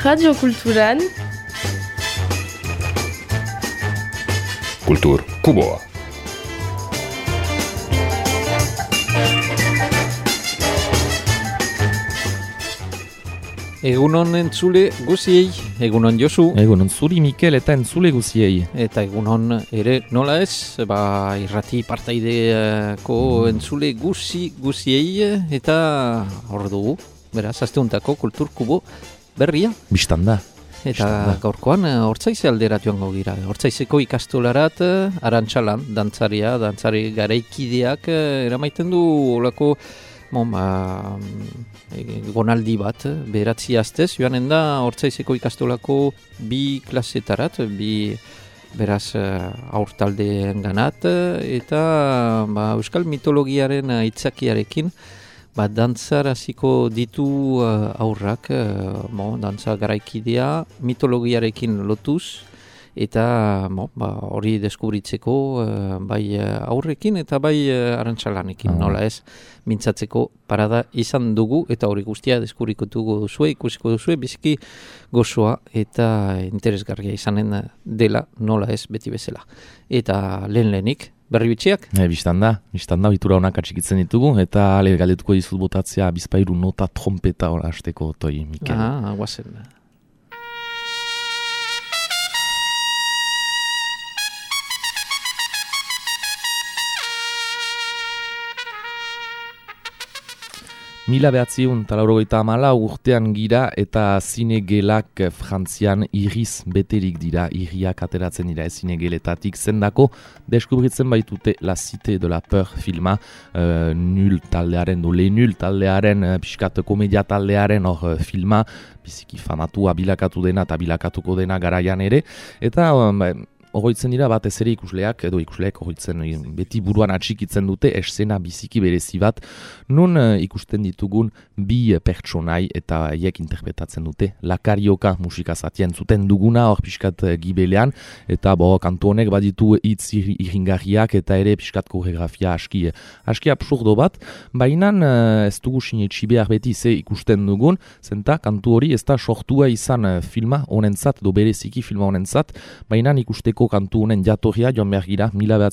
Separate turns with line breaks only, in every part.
Radio Kulturan
Kultur Kuboa.
Egunon entzule guziei, egunon Josu.
Egunon zuri Mikel eta entzule guziei.
Eta egunon ere nola ez, irrati partaideako entzule guziei eta hor dugu, beraz, asteguntako Kultur Kubo berria.
Bistanda.
Eta gaurkoan Hortzaize aldera joango gira. Hortzaizeko ikastolarat Arantxalan, dantzari garaikideak eramaiten du olako gonaldi bat, beratzi astez, joanen da Hortzaizeko ikastolako bi klasetarat, beraz aurtaldeen ganat, eta euskal mitologiaren aitzakiarekin, dantzar hasiko ditu aurrak, dantza garaikidea mitologiarekin lotuz, eta hori deskubritzeko bai aurrekin eta bai Arantxalanekin, nola ez, mintzatzeko parada izan dugu, eta hori guztia deskubrikotuko duzue, ikusiko duzue, biziki gozoa eta interesgarria izanen dela, nola ez, beti bezala. Eta lehenik, berri bitxiak?
Bistanda, bitura honak atxikitzen ditugu, eta galdetuko dizut botatzea bizpairu nota trompeta hor hasteko toi, Mikel.
Guazen.
Mila 1984 urtean gira eta zinegelak Frantzian iriz beterik dira, iriak ateratzen dira zinegeletatik zendako, deskubritzen baitute La Cité de la Peur filma, Nul taldearen, Le Nul taldearen, pixkat komedia taldearen hor filma, biziki famatua bilakatu dena eta bilakatuko dena garaian ere, eta Ogoitzen dira batez ere ikusleak ogoitzen beti buruan atxikitzen dute eszena biziki berezi bat, nun ikusten ditugun bi pertsonai eta haiek interpretatzen dute. Lakarioka musika zatien zuten duguna hor pixkat gibelean, eta kantu honek baditu hitz irringarriak eta ere pixkat koreografia aski absurdo bat, baina ez dugu sinetsi behar beti ze ikusten dugun, zenta kantu hori ez da sortua izan filma honentzat, do bereziki filma honentzat, baina ikusteko kantu honen jatorria joan behar gira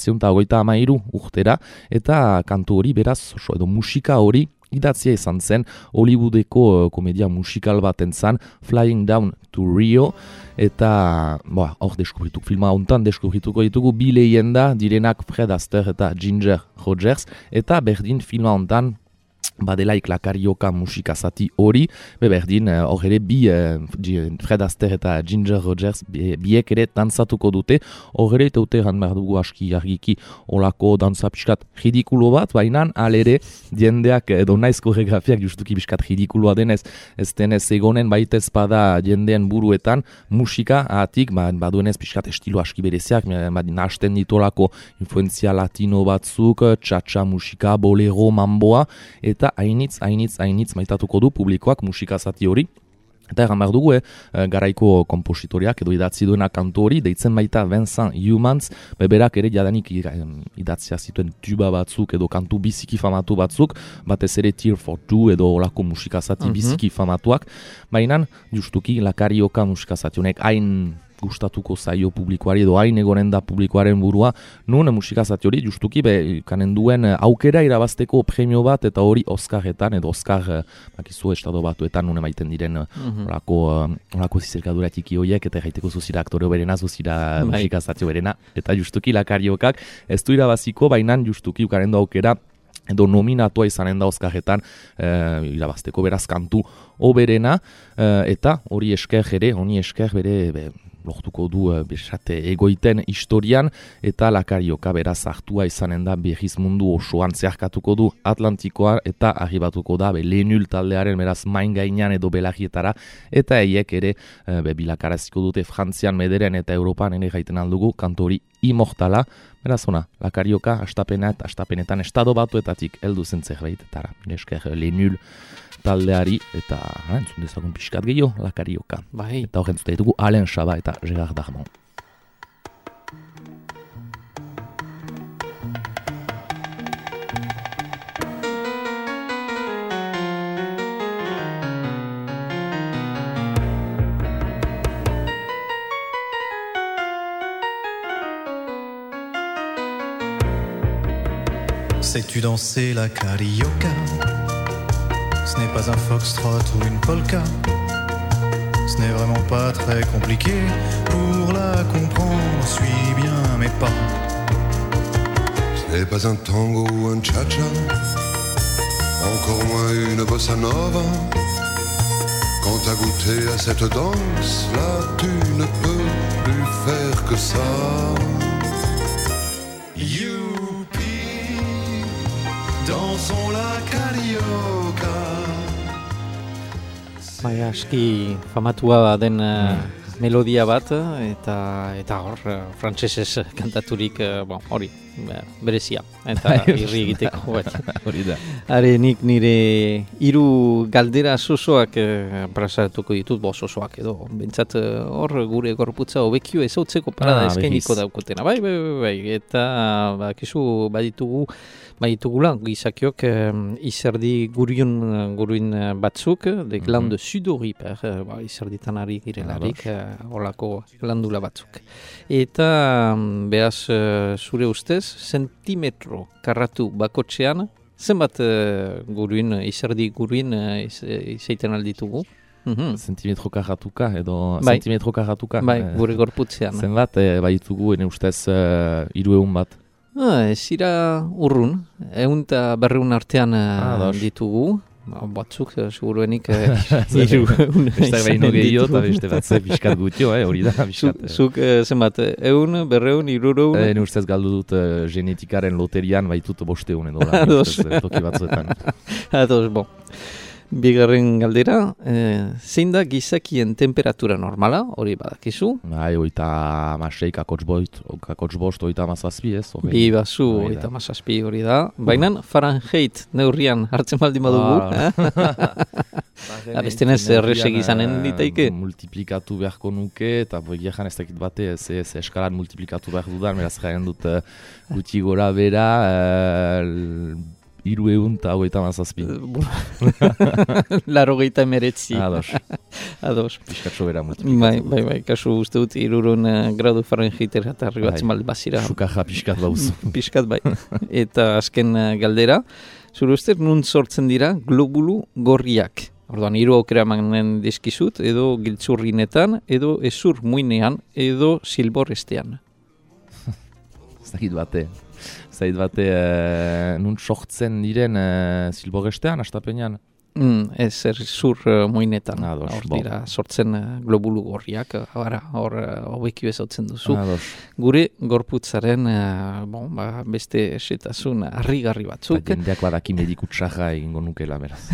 1953 urtera, eta kantu hori beraz, edo musika hori idatzia izan zen Hollywoodeko komedia musikal baten zan, Flying Down to Rio, eta hor filma hontan deskubrituko ditugu bi lehenda direnak Fred Astaire eta Ginger Rogers, eta berdin filma hontan badelaik Lakarioka musika zati hori, berdin hor ere bi Fred Astaire eta Ginger Rogers biek ere dantzatuko dute, hor ere teute egan behar dugu aski argiki olako dantza piskat ridikulo bat, baina alere jendeak edo naiz koreografiak justuki piskat ridikuloa denez, ez denez egonen baitez bada jendeen buruetan musika ahatik, baduenez piskat estilo aski bereziak, nahasten ditolako influenzia latino batzuk, txatxa musika, bolero, mamboa, eta hainitz maitatuko du publikoak musika zati hori. Eta egan behar dugu, garaiko kompositoriak edo idatzi duena kantu hori, deitzen baita Vincent Youmans, berak ere jadanik idatzia zituen tuba batzuk edo kantu biziki famatu batzuk, batez ere Tear for Two edo olako musika zati biziki famatuak, baina justuki Lakarioka musika zati honek hain gustatuko zaio publikoari edo hain egonen da publikoaren burua, nun musika zati hori justuki kanen duen aukera irabazteko premio bat, eta hori Oscarretan edo Oscar bakizu estado batuetan nun emaiten diren olako zizerkadura txiki horiek, eta erraiteko zuzira aktore berena, zuzira musika zati berena, eta justuki Lakariokak ez du irabaziko, baina justuki ukaren du aukera edo nominatua izanen da Oscarretan irabazteko beraz kantu oberena, eta honi esker bere lortuko du besate egoiten historian, eta Lakarioka beraz hartua izanen da berriz mundu osoan zeharkatuko du Atlantikoa, eta arribatuko da Le Nul taldearen beraz main gainean edo belarrietara, eta eiek ere bilakaraziko dute Frantzian, Mederen eta Europan ere gaiten aldugu kantu hori immortala, beraz ona, Lakarioka astapenetan estado batuetatik heldu zen zerbaitetara, esker Le Nul taldeari, eta entzun dezagun pixkat gehiago Lakarioka. Eta horren zute ditugu Alain Chabat eta Gérard Darmon.
Sais-tu danser la carioca? Ce n'est pas un foxtrot ou une polka. Ce n'est vraiment pas très compliqué. Pour la comprendre, suis bien mes pas.
Ce n'est pas un tango ou un cha-cha, encore moins une bossa nova. Quand t'as goûté à cette danse, là tu ne peux plus faire que ça.
Youpi, dansons la carioca.
Bai, aski famatua den melodia bat eta hor frantsesez kantaturik hori berezia eta irri egiteko
Hori da.
Are nik nire hiru galdera zozoak plazaratuko ditut, zozoak edo bentsat hor gure gorputza hobekio ezautzeko parada eskainiko daukotena. Bai, eta bakizu baditugula gizakiok izerdi guruin batzuk, de glande sudoriper, izerditan ari girelarik, holako glandula batzuk. Eta beraz zure ustez, sentimetro karratu bakotxean, zenbat izerdi guruin izaiten alditugu?
Sentimetro karratuka edo
Bai.
sentimetro karratuka.
Bai, gure gorputzean.
Zenbat baitugu ene ustez 300 bat.
Ez ira urrun, 100 eta 200 artean
dos.
ditugu. Batzuk, seguruenik izanen
Beste gehiago eta
ditugu.
beste batze pixkat gutio, hori da, pixkat.
Zuk zenbat, 100, 200, 300?
Ene ustez galdu dut genetikaren loterian baitut 500 edo.
Ados.
Toki batzuetan.
Ados, bon. Bigarren galdera, zein da gizakien temperatura normala, hori badakizu?
Bai, 36, kakotx bost, 37, ez?
Bi bazu,
Hori da.
37 hori da. Baina Fahrenheit neurrian hartzen baldin badugu. Abestenez erresek izanen ditaike.
Multiplikatu beharko nuke, eta egia ez dakit bate, ze eskalan multiplikatu behar dudan, beraz jaren dut gutxi gora bera, 300 eta 37.
89. Ados.
Piskatxo bera multiplikatu.
Bai, kasu uste dut 300 gradu Fahrenheitera eta arribatzen baldin bazira.
Sukaja piskat bauzu.
Piskat bai. Eta azken galdera, zure uste nun sortzen dira globulu gorriak? Orduan, 3 aukera emanen dizkizut, edo giltzurrinetan, edo ezur muinean, edo silborestean.
Zait bate, nun sortzen diren silborestean, astapenean?
Ez, zur muinetan.
Ados,
Hor
bon.
dira sortzen globulu gorriak, hor hobekio ezautzen duzu.
Ados.
Gure gorputzaren beste esetasun harrigarri batzuk.
Jendeak badaki mediku txarra egingo nukela, beraz.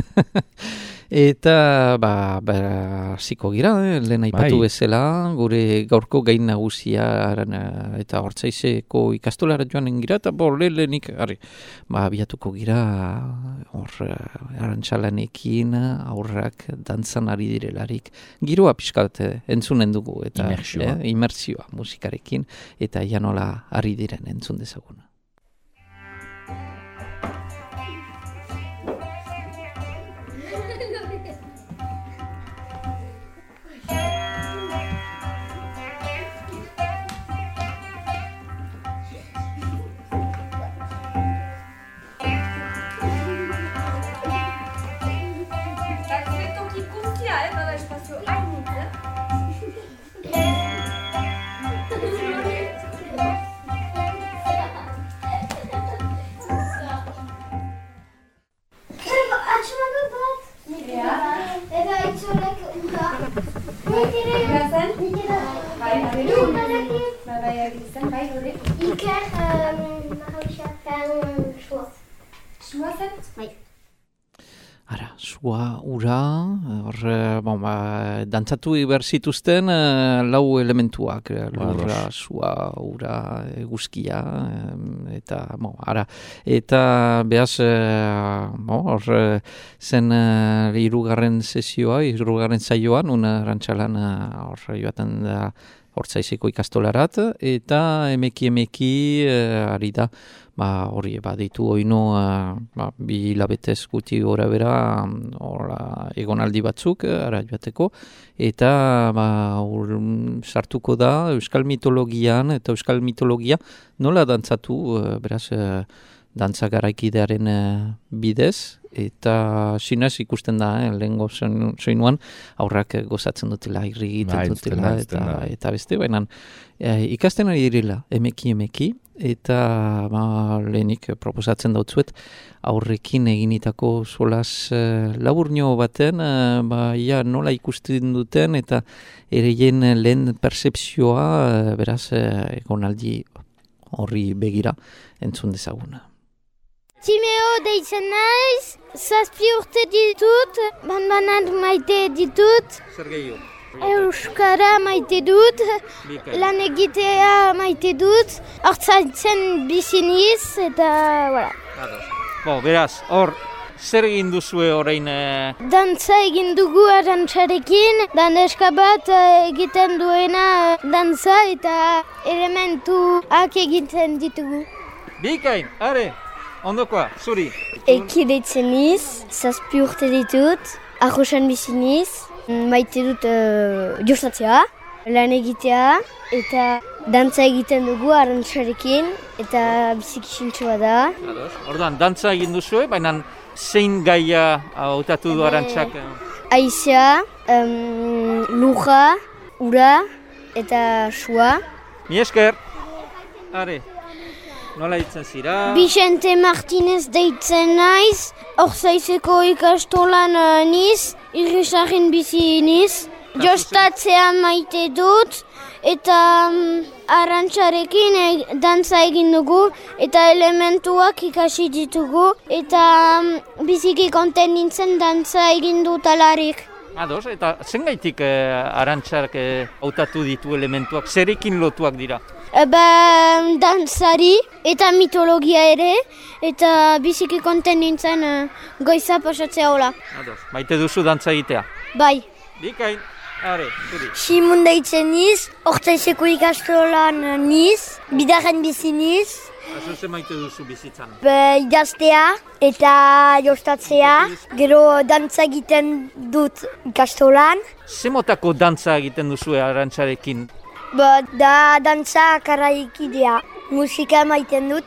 Eta ziko gira, lehen aipatu
Bai.
bezala, gure gaurko gain nagusiaren eta hortzaizeko ikastolara joanen gira, eta lehenik, abiatuko gira, hor arantxalanekin, aurrak dantzan ari direlarik, giroa pixkat entzunen dugu, eta imersioa musikarekin, eta janola ari diren entzun dezaguna. Sua, ura, dantzatu behar zituzten lau elementuak, lurra, sua, ura, eguzkia, eta, eta behaz, hor zen hirugarren sesioa, hirugarren saioan, una arantxalan hor joaten da hortzaizeko ikastolarat, eta emeki ari da, hori, ditu oino, 2 hilabetez guti gora bera, egonaldi batzuk, ara joateko, eta sartuko da Euskal mitologian, eta Euskal mitologia nola dantzatu, beraz, dantza garaikidearen bidez, eta sinez ikusten da, lehengo soinuan aurrak gozatzen dutela, irri egiten dutela, eta beste, baina ikasten ari direla, emeki, eta lehenik proposatzen dautzuet, aurrekin eginitako solas laburno baten, nola ikusten duten, eta ereien lehen percepzioa, beraz, egonaldi horri begira entzun dezaguna.
Timeo deitzen naiz, 7 urte ditut, banat maite ditut.
Zer gehiago?
Euskara maite dut, lan egitea maite dut, hartzaitzen biziniz, eta voilà.
Beraz, hor, zer egin duzue orain?
Dantza egin dugu arantzarekin, dandeska bat egiten duena dantza eta elementuak egiten ditugu.
Bikain, are! Ondokoa, zuri.
Eki deitzen niz, 7 urte ditut, arrosan biziniz, maite dut jostatzea, lan egitea, eta dantza egiten dugu arantzarekin, eta biziki sintxoa da.
Orduan, dantza egin duzue, baina zein gaia hautatu du arantzak?
Aizea, luja, ura, eta sua.
Mi esker, are. Nola ditzen zira?
Vicente Martinez deitzen naiz, Orzaizeko ikastolan niz, Irrisarren bizi niz. Jostatzea maite dut, eta arantzarekin dantza egin dugu, eta elementuak ikasi ditugu, eta biziki konten nintzen dantza egin dut alarik.
Ados, eta zengaitik arantzak hautatu ditu elementuak, zerekin lotuak dira?
Dantzari eta mitologia ere, eta biziki konten nintzen goiza pasatzea hola.
Ados, maite duzu dantza egitea?
Bai.
Bikain, are, zuri.
Simon deitzen niz, Ortzaizeko ikastolan niz, bidarren bizi niz.
Azuze maite duzu bizitzan?
Idaztea eta jostatzea, gero dantza egiten dut ikastolan.
Zemotako dantza egiten duzu arantzarekin?
Da dantza karaikidea. Musika maiten dut,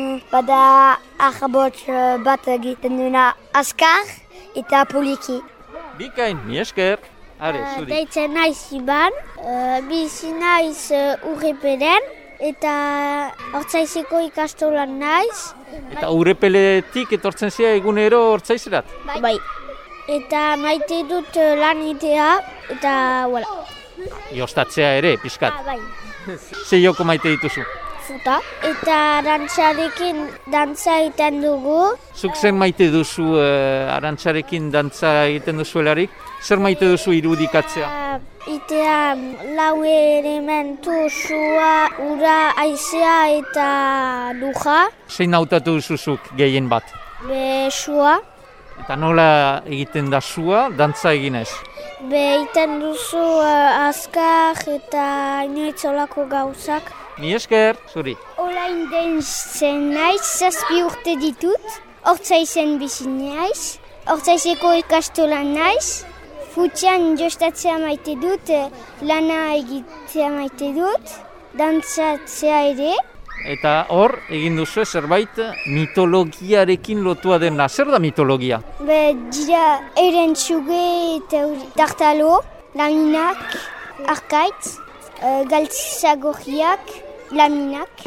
bada ahbots bat egiten duena azkar eta poliki.
Bikain, mi esker. Are, zuri.
Deitzen naiz Iban, bizi naiz Urrepelen, eta Ortzaizeko ikastolan naiz.
Eta Urrepeletik etortzen zira egunero Ortzaizerat?
Bai. Eta maite dut lanitea, eta voilà.
Jostatzea ere, pixkat.
Bai.
Ze joko maite dituzu?
Futa. Eta dantzarekin dantza egiten dugu.
Zuk zer maite duzu arantzarekin dantza egiten duzuelarik? Zer maite duzu irudikatzea?
Itea lau elementu, sua, ura, aizea eta luja.
Zein hautatu duzuzuk gehien bat?
Sua.
Eta nola egiten da sua, dantza eginez?
Egiten duzu azkar eta inoitzolako gauzak.
Mi esker, zuri.
Olain deitzen naiz, 7 urte ditut. Ortzaizen bizi naiz. Ortzaizeko ikastolan naiz. Futsian jostatzea maite dut, lana egitea maite dut. Dantzatzea ere.
Eta hor, egin duzu zerbait mitologiarekin lotua dena. Zer da mitologia?
Dira erentzuge eta tartalo, laminak, arkaitz, galtzagorriak, laminak,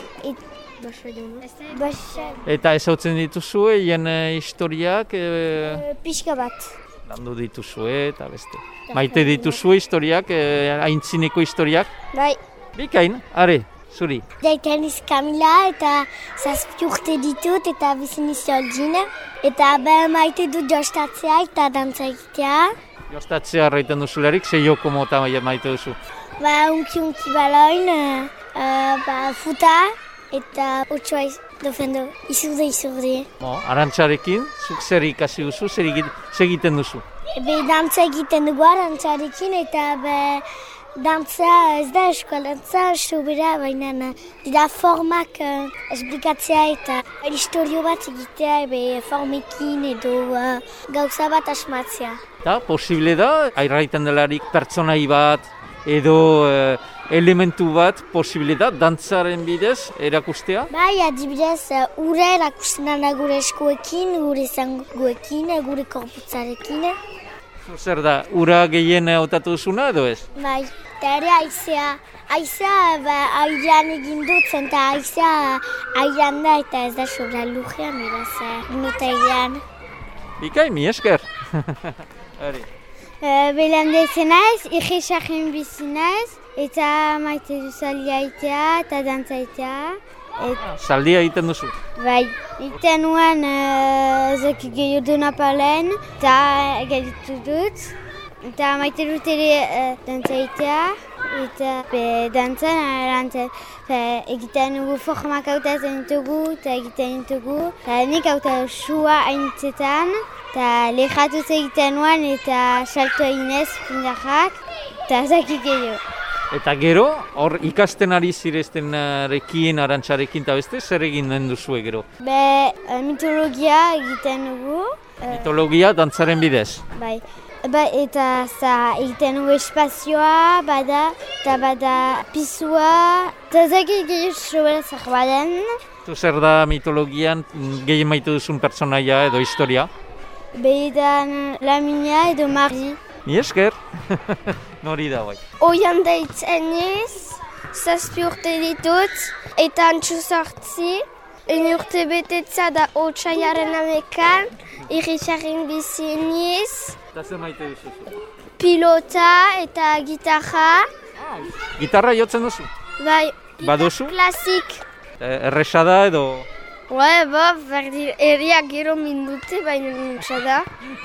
Eta ezautzen dituzu hien historiak?
Pixka bat.
Landu dituzue eta beste. Maite dituzue historiak, aintzineko historiak?
Bai.
Bikain, are, zuri.
Deitzen niz Kamila eta 7 urte ditut eta biziniz Oldin. Eta maite dut jostatzea eta dantza egitea.
Jostatzea arraiten duzularik, ze joko mota maite duzu?
Unki baloin, futa eta otsoa dofendo, izurde.
Arantzarekin, zuk zer ikasi duzu, zer egiten duzu?
Dantza egiten dugu arantzarekin eta dantza ez da eskualantza, sobera, baina dira formak esplikatzea eta historio bat egitea formekin edo gauza bat asmatzea.
Eta posible da, arraiten delarik pertsonai bat edo elementu bat, posibilitat, dantzaren bidez erakustea?
Bai, adibidez, ura erakusten da gure eskuekin, gure zangoekin, gure korputzarekin.
Zer da, ura gehien hautatu duzuna edo ez?
Bai, eta ere aizea. Aizea airean egin dutzen, eta aizea airean da, eta ez da sobra lujean, beraz, minuta airean.
Bikain, mi esker.
Belande zenaiz, irrexaren bizinaiz, eta maite du zaldia itea eta dantza itea.
Zaldia egiten duzu?
Bai, egiten nuen zeki gehiago duna palen, eta gaitu dut. Eta maite dut ere dantza itea, eta dantzan egiten dugu formak hautatzen ditugu, eta egiten ditugu. Nik hautatu sua hainitzetan, eta lehratuz egiten nuen, eta salto eginez pindarrak, eta zaki gehiago.
Eta gero, hor ikasten ari zireztenarekin, arantxarekin eta beste, zer egin den duzue gero?
Mitologia egiten dugu.
Mitologia dantzaren bidez?
Bai. Eta egiten dugu espazioa, eta bada pisua, eta zaki gehiago sobera zer baden.
Zer da mitologian gehien maite duzun pertsonaia edo historia?
Behidan Lamina edo Mari.
Mi esker, nori da bai.
Oian deitzen ez, 7 urte ditut, eta antxu sortzi. 1 urte betetza da Otsaiaren 11an, irrixaren biziniz.
Eta zer maite duzu?
Pilota eta gitarra.
Gitarra jotzen duzu?
Bai,
baduzu?
Klasik.
Erresa da edo?
Berdin, herriak gero mindute, baina nintza da.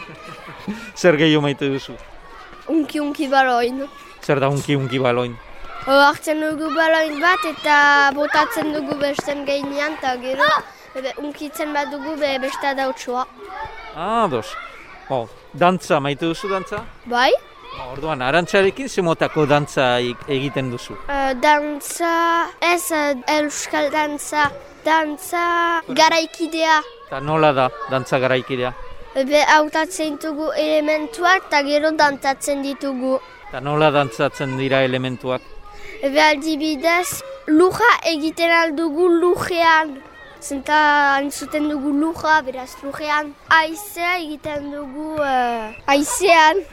Zer gehiago maite duzu?
Unki baloin.
Zer da unki baloin?
Hartzen dugu baloin bat eta botatzen dugu besten gainean, eta gero unkitzen bat dugu besta dautsua.
Dos. Dantza, maite duzu dantza?
Bai.
Orduan, arantxarekin zemotako dantza egiten duzu?
Dantza, ez euskal dantza, dantza garaikidea.
Eta nola da, dantza garaikidea?
Hautatzen ditugu elementuak eta gero dantzatzen ditugu.
Eta nola dantzatzen dira elementuak?
Adibidez, luja egiten aldugu lujean. Zenta antzuten dugu luja, beraz lujean. Aizea egiten dugu aizean.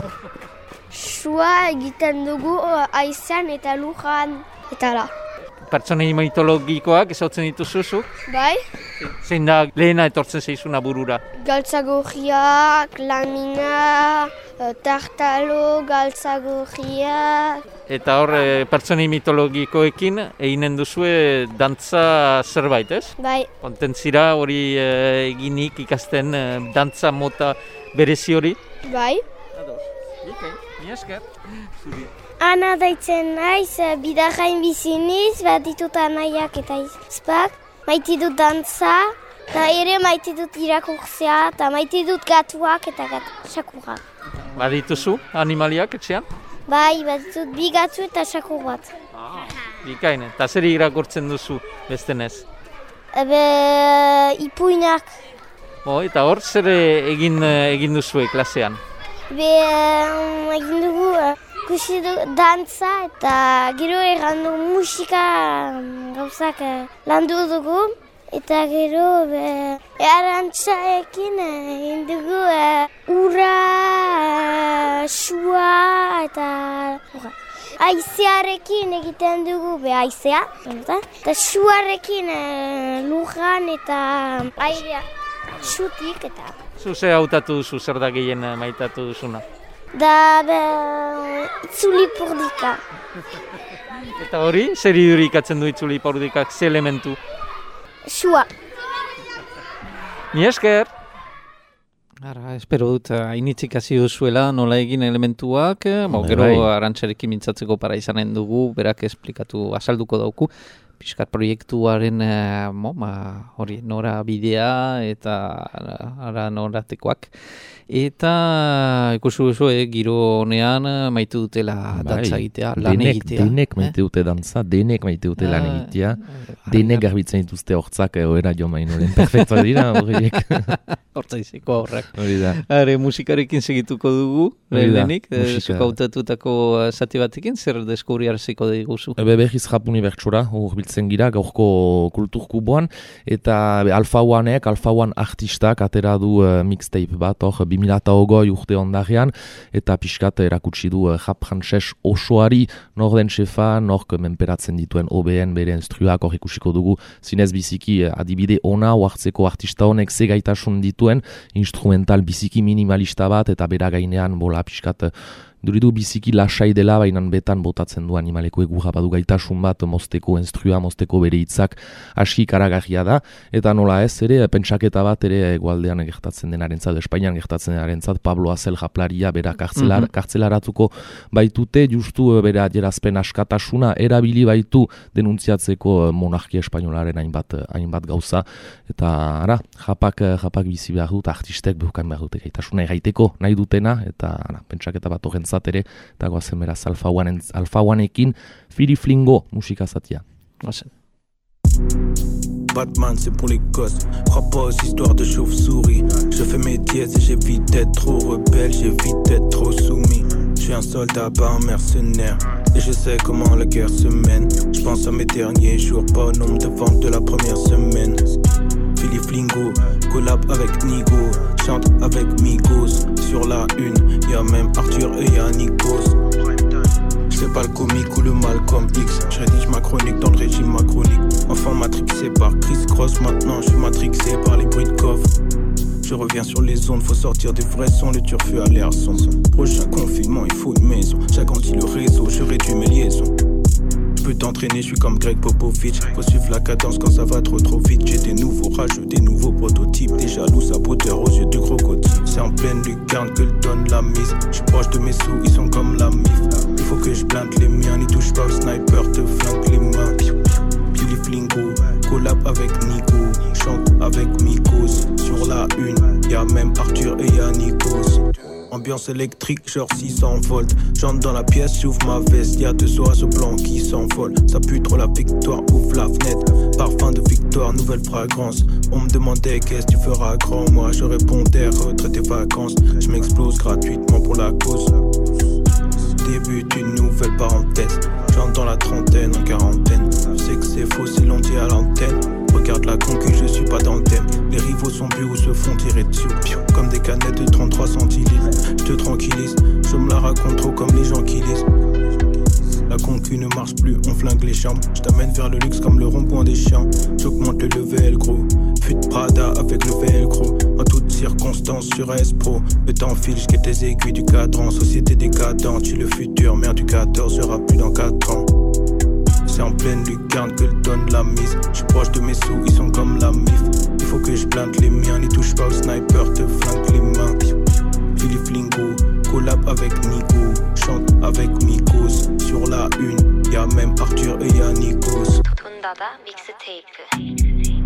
Sua egiten dugu aizean eta lujan. Eta la.
Pertsonei mitologikoak ezautzen dituzuzuk?
Bai.
Zein da lehena etortzen zaizuna burura?
Galtzagorriak, Lamina, Tartalo, Galtzagorriak.
Eta hor, pertsonei mitologikoekin eginen duzue dantza zerbait, ez?
Bai.
Kontentzira hori eginik ikasten dantza mota berezi hori?
Bai.
Mi esker.
Ana daitzen naiz, bidarrain biziniz, bat ditut anaiak eta izpak. Maite dut dantza, eta ere maite dut irakurtzea, eta maite dut gatuak eta sakurrak.
Badituzu animaliak etxean?
Bai, bat ditut bi gatu eta sakur bat.
Bikain, eta zer irakurtzen duzu bestenez?
Ipuinak.
Eta hor, zer egin duzue klasean?
Egin dugu, ikusi du dantza eta gero errandu musika gauzak landu dugu. Eta gero arantxaekin egin dugu ura, sua eta aizearekin egiten dugu aizea. Eta suarekin lujan eta airea sutik eta...
Zuze hautatu duzu, zer da gehien maitatu duzuna?
Da itzuli purdika.
Eta hori, zer idurikatzen du itzuli purdikak, ze elementu?
Sua.
Mi esker!
Ara, espero dut, hainitzik hasi duzuela nola egin elementuak, gero arantxarekin mintzatzeko para izanen dugu, berak esplikatu, azalduko dauku.
pixkat proiektuaren hori nora bidea eta ara noratekoak. Eta ikusi duzu, giro honean maite dutela dantza egitea, lan egitea.
Denek maite dute dantza, denek maite dute lan egitea, denek garbitzen dituzte hortzak egoera jo mainoren. Perfektua dira horiek.
Hortza izeko horrak.
Hori da.
Musikarekin segituko dugu, lehenik, zuka hautatutako zati batekin, zer deskubriarziko diguzu?
Behiz Japuni bertsora, hor biltzen gira, gaurko kulturkuboan, eta Alfa One artistak atera du mixtape bat, hor 2008 urte ondarean, eta pixkat erakutsi du rap frantses osoari, nor den xefa, nork menperatzen dituen OBN bere instruak, hor ikusiko dugu, zinez biziki adibide ona, oartzeko artista honek ze gaitasun dituen, instrumental biziki minimalista bat, eta bera gainean bola pixkat duridu biziki lasai dela, baina betan botatzen du animaleko egurra badu gaitasun bat, mozteko instrua, mozteko bere hitzak aski karagarria da, eta nola ez ere, pentsaketa bat ere egualdean gertatzen denarentzat, Espainian gertatzen denarentzat, Pablo Azel japlaria bera kartzelaratuko baitute, justu bere adierazpen askatasuna erabili baitu denuntziatzeko monarkia espainolaren hainbat gauza, eta ara, japak bizi behar dut, artistek behukan behar dute gaitasuna egaiteko nahi dutena, eta pentsaketa bat horren zatere, eta goazen beraz Alfa Oneekin Fili Flingo musika zatia.
Batman c'est pour les gosses, crois pas aux histoires de chauve-souris. Je fais mes dièses et j'évite d'être trop rebelle, j'évite d'être trop soumis. Je suis un soldat, pas un mercenaire, et je sais comment la guerre se mène. Je pense à mes derniers jours, pas au nombre de ventes de la première semaine. Fili Flingo, collab avec Nigo, chante avec Migos. Sur la une, y'a même Arthur et y'a Nikos. C'est pas le comique ou le Malcolm X. Je rédige ma chronique dans le régime macronique. Enfant matrixé par Chris Cross, maintenant je suis matrixé par les bruits de coffre. Je reviens sur les ondes, faut sortir des vrais sons, le turfu à l'air son. Prochain confinement, il faut une maison. J'agrandis le réseau, je réduis mes liaisons. Je peux t'entraîner, je suis comme Greg Popovich. Faut suivre la cadence quand ça va trop vite. J'ai des nouveaux rageux, des nouveaux prototypes. Des jaloux saboteurs aux yeux du crocodile. C'est en pleine lucarne que le donne la mise. Je suis proche de mes sous, ils sont comme la mif. Il faut que je blinde les miens, n'y touche pas au sniper, te flanque les mains. Fili Flingo, collab avec Nico, chante avec Mikos. Sur la une, y'a même Arthur et y'a Nikos. Ambiance électrique, genre 600 volts. J'entre dans la pièce, j'ouvre ma veste. Y'a 2 oiseaux blancs qui s'envolent. Ça pue trop la victoire, ouvre la fenêtre. Parfum de victoire, nouvelle fragrance. On me demandait qu'est-ce que tu feras grand. Moi je répondais retraite et vacances. Je m'explose gratuitement pour la cause. Débute une nouvelle parenthèse. J'entre dans la trentaine, en quarantaine. Je sais que c'est faux, c'est l'on dit à l'antenne. Regarde la concu, je suis pas dans le thème. Les rivaux sont bu ou se font tirer dessus. Comme des canettes de 33 centilitres. Je te tranquillise, je me la raconte trop comme les gens qui lisent. La concu ne marche plus, on flingue les chambres. Je t'amène vers le luxe comme le rond-point des chiens. J'augmente le level gros. Fut de Prada avec le velcro. En toutes circonstances sur S-Pro. Le temps file, je guette les aiguilles du cadran. Société décadente, tu le futur. Mère du 14 sera plus dans 4 ans. C'est en pleine lucarne que le donne la mise. Je suis proche de mes sous, ils sont comme la mif. Il faut que je blinde les miens, n'y touche pas au sniper, te flanque les mains. Fili Flingo, collab avec Nico, chante avec Mikos. Sur la une, y'a même Arthur et y'a Nikos.
Tundaba mixtape.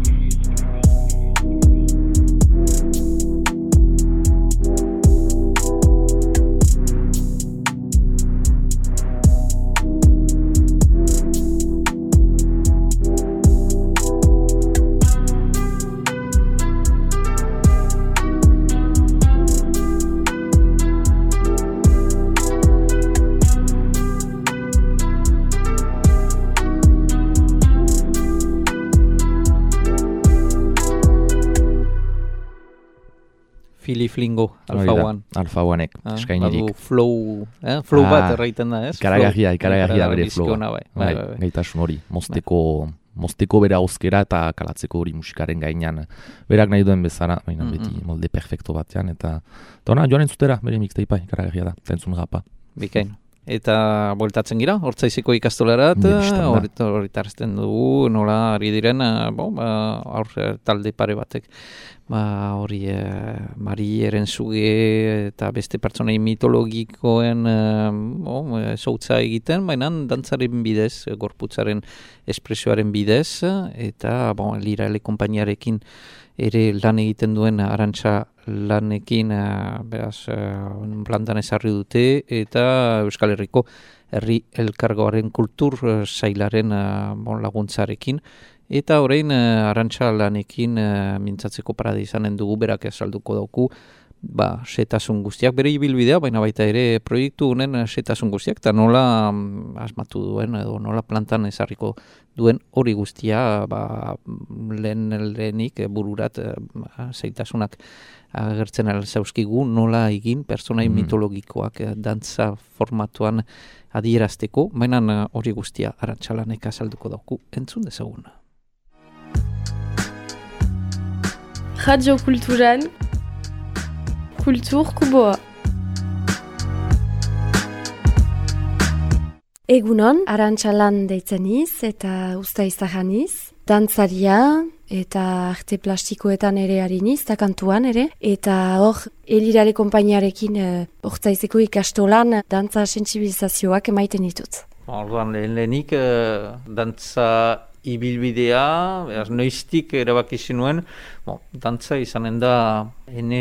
Fili Flingo, Alfa One.
Alfa Oneek, eskainirik.
Flow bat erraiten da, ez?
Ikaragarria bere flow.
Bai.
Gaitasun hori, mozteko bera hozkera eta kalatzeko hori musikaren gainean. Berak nahi duen bezala, baina beti molde perfecto batean, eta joan entzutera, bere mixtapea ikaragarria da, zentzun gapa.
Bikain. eta bueltatzen gira, Hortzaizeko ikastolarat, horretarazten dugu, nola ari diren, aur talde pare batek. Hori Mari Erenzuge eta beste pertsonei mitologikoen zautza egiten, baina dantzaren bidez, gorputzaren espresioaren bidez, eta Lirale konpainiarekin ere lan egiten duen Arantxa lanekin plantan ezarri dute, eta Euskal Herriko Herri Elkargoaren kultur sailaren laguntzarekin. Eta orain Arantxa lanekin mintzatzeko parada izanen dugu, berak azalduko dauku setasun guztiak, bere ibilbidea, baina baita ere proiektu honen setasun guztiak, eta nola asmatu duen, edo nola plantan ezarriko duen hori guztia lehenik bururat zailtasunak agertzen alzauzkigu, nola egin personai mitologikoak dantza formatuan adierazteko, baina hori guztia Arantxa lanek azalduko dauku, entzun dezagun.
Radio Kulturan, Kultur Kuboa. Egunon, Arantxa lan deitzeniz eta usta izahaniz, dantzaria eta arte plastikoetan ere hariniz, eta kantuan ere, eta hor, Elirale konpainiarekin Hortzaizeko ikastolan dantza sentsibilizazioak emaiten ditut.
Orduan lehenik dantza ibilbidea, noiztik erabaki zinuen, dantza izanen da ene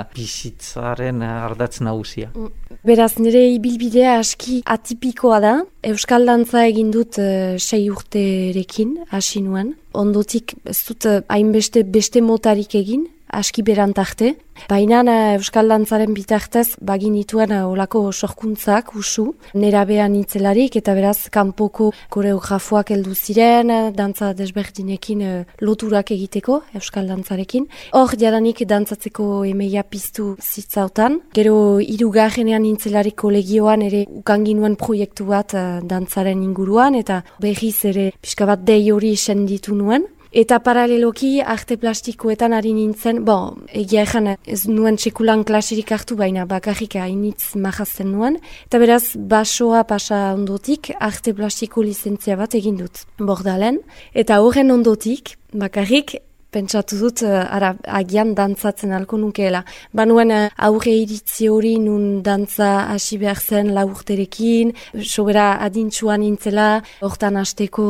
bizitzaren ardatz nagusia.
Beraz, nire ibilbidea aski atipikoa da. Euskal dantza egin dut 6 urterekin, hasi nuen. Ondotik ez dut hainbeste beste motarik egin, aski berantarte. Baina Euskal dantzaren bitartez bagin dituen olako sorkuntzak usu, nerabean nintzelarik, eta beraz kanpoko koreografoak heldu ziren, dantza desberdinekin loturak egiteko Euskal dantzarekin. Hor jadanik dantzatzeko emeia piztu zitzautan. Gero 3. nintzelarik kolegioan ere ukanginuen proiektu bat dantzaren inguruan, eta berriz ere pixka bat dei hori senditu nuen. Eta paraleloki arte plastikoetan ari nintzen, egia ezan ez nuen txekulan klaserik hartu, baina bakarrik hainitz majazten nuen. Eta beraz, basoa pasa ondotik arte plastiko lizentzia bat egin dut Bordalen. Eta horren ondotik, bakarrik, pentsatu dut, agian dantzatzen alko nukeela. Banuen aurre iritzi hori nun dantza hasi behar zen 4 urterekin, sobera adintsuan nintzela, hortan hasteko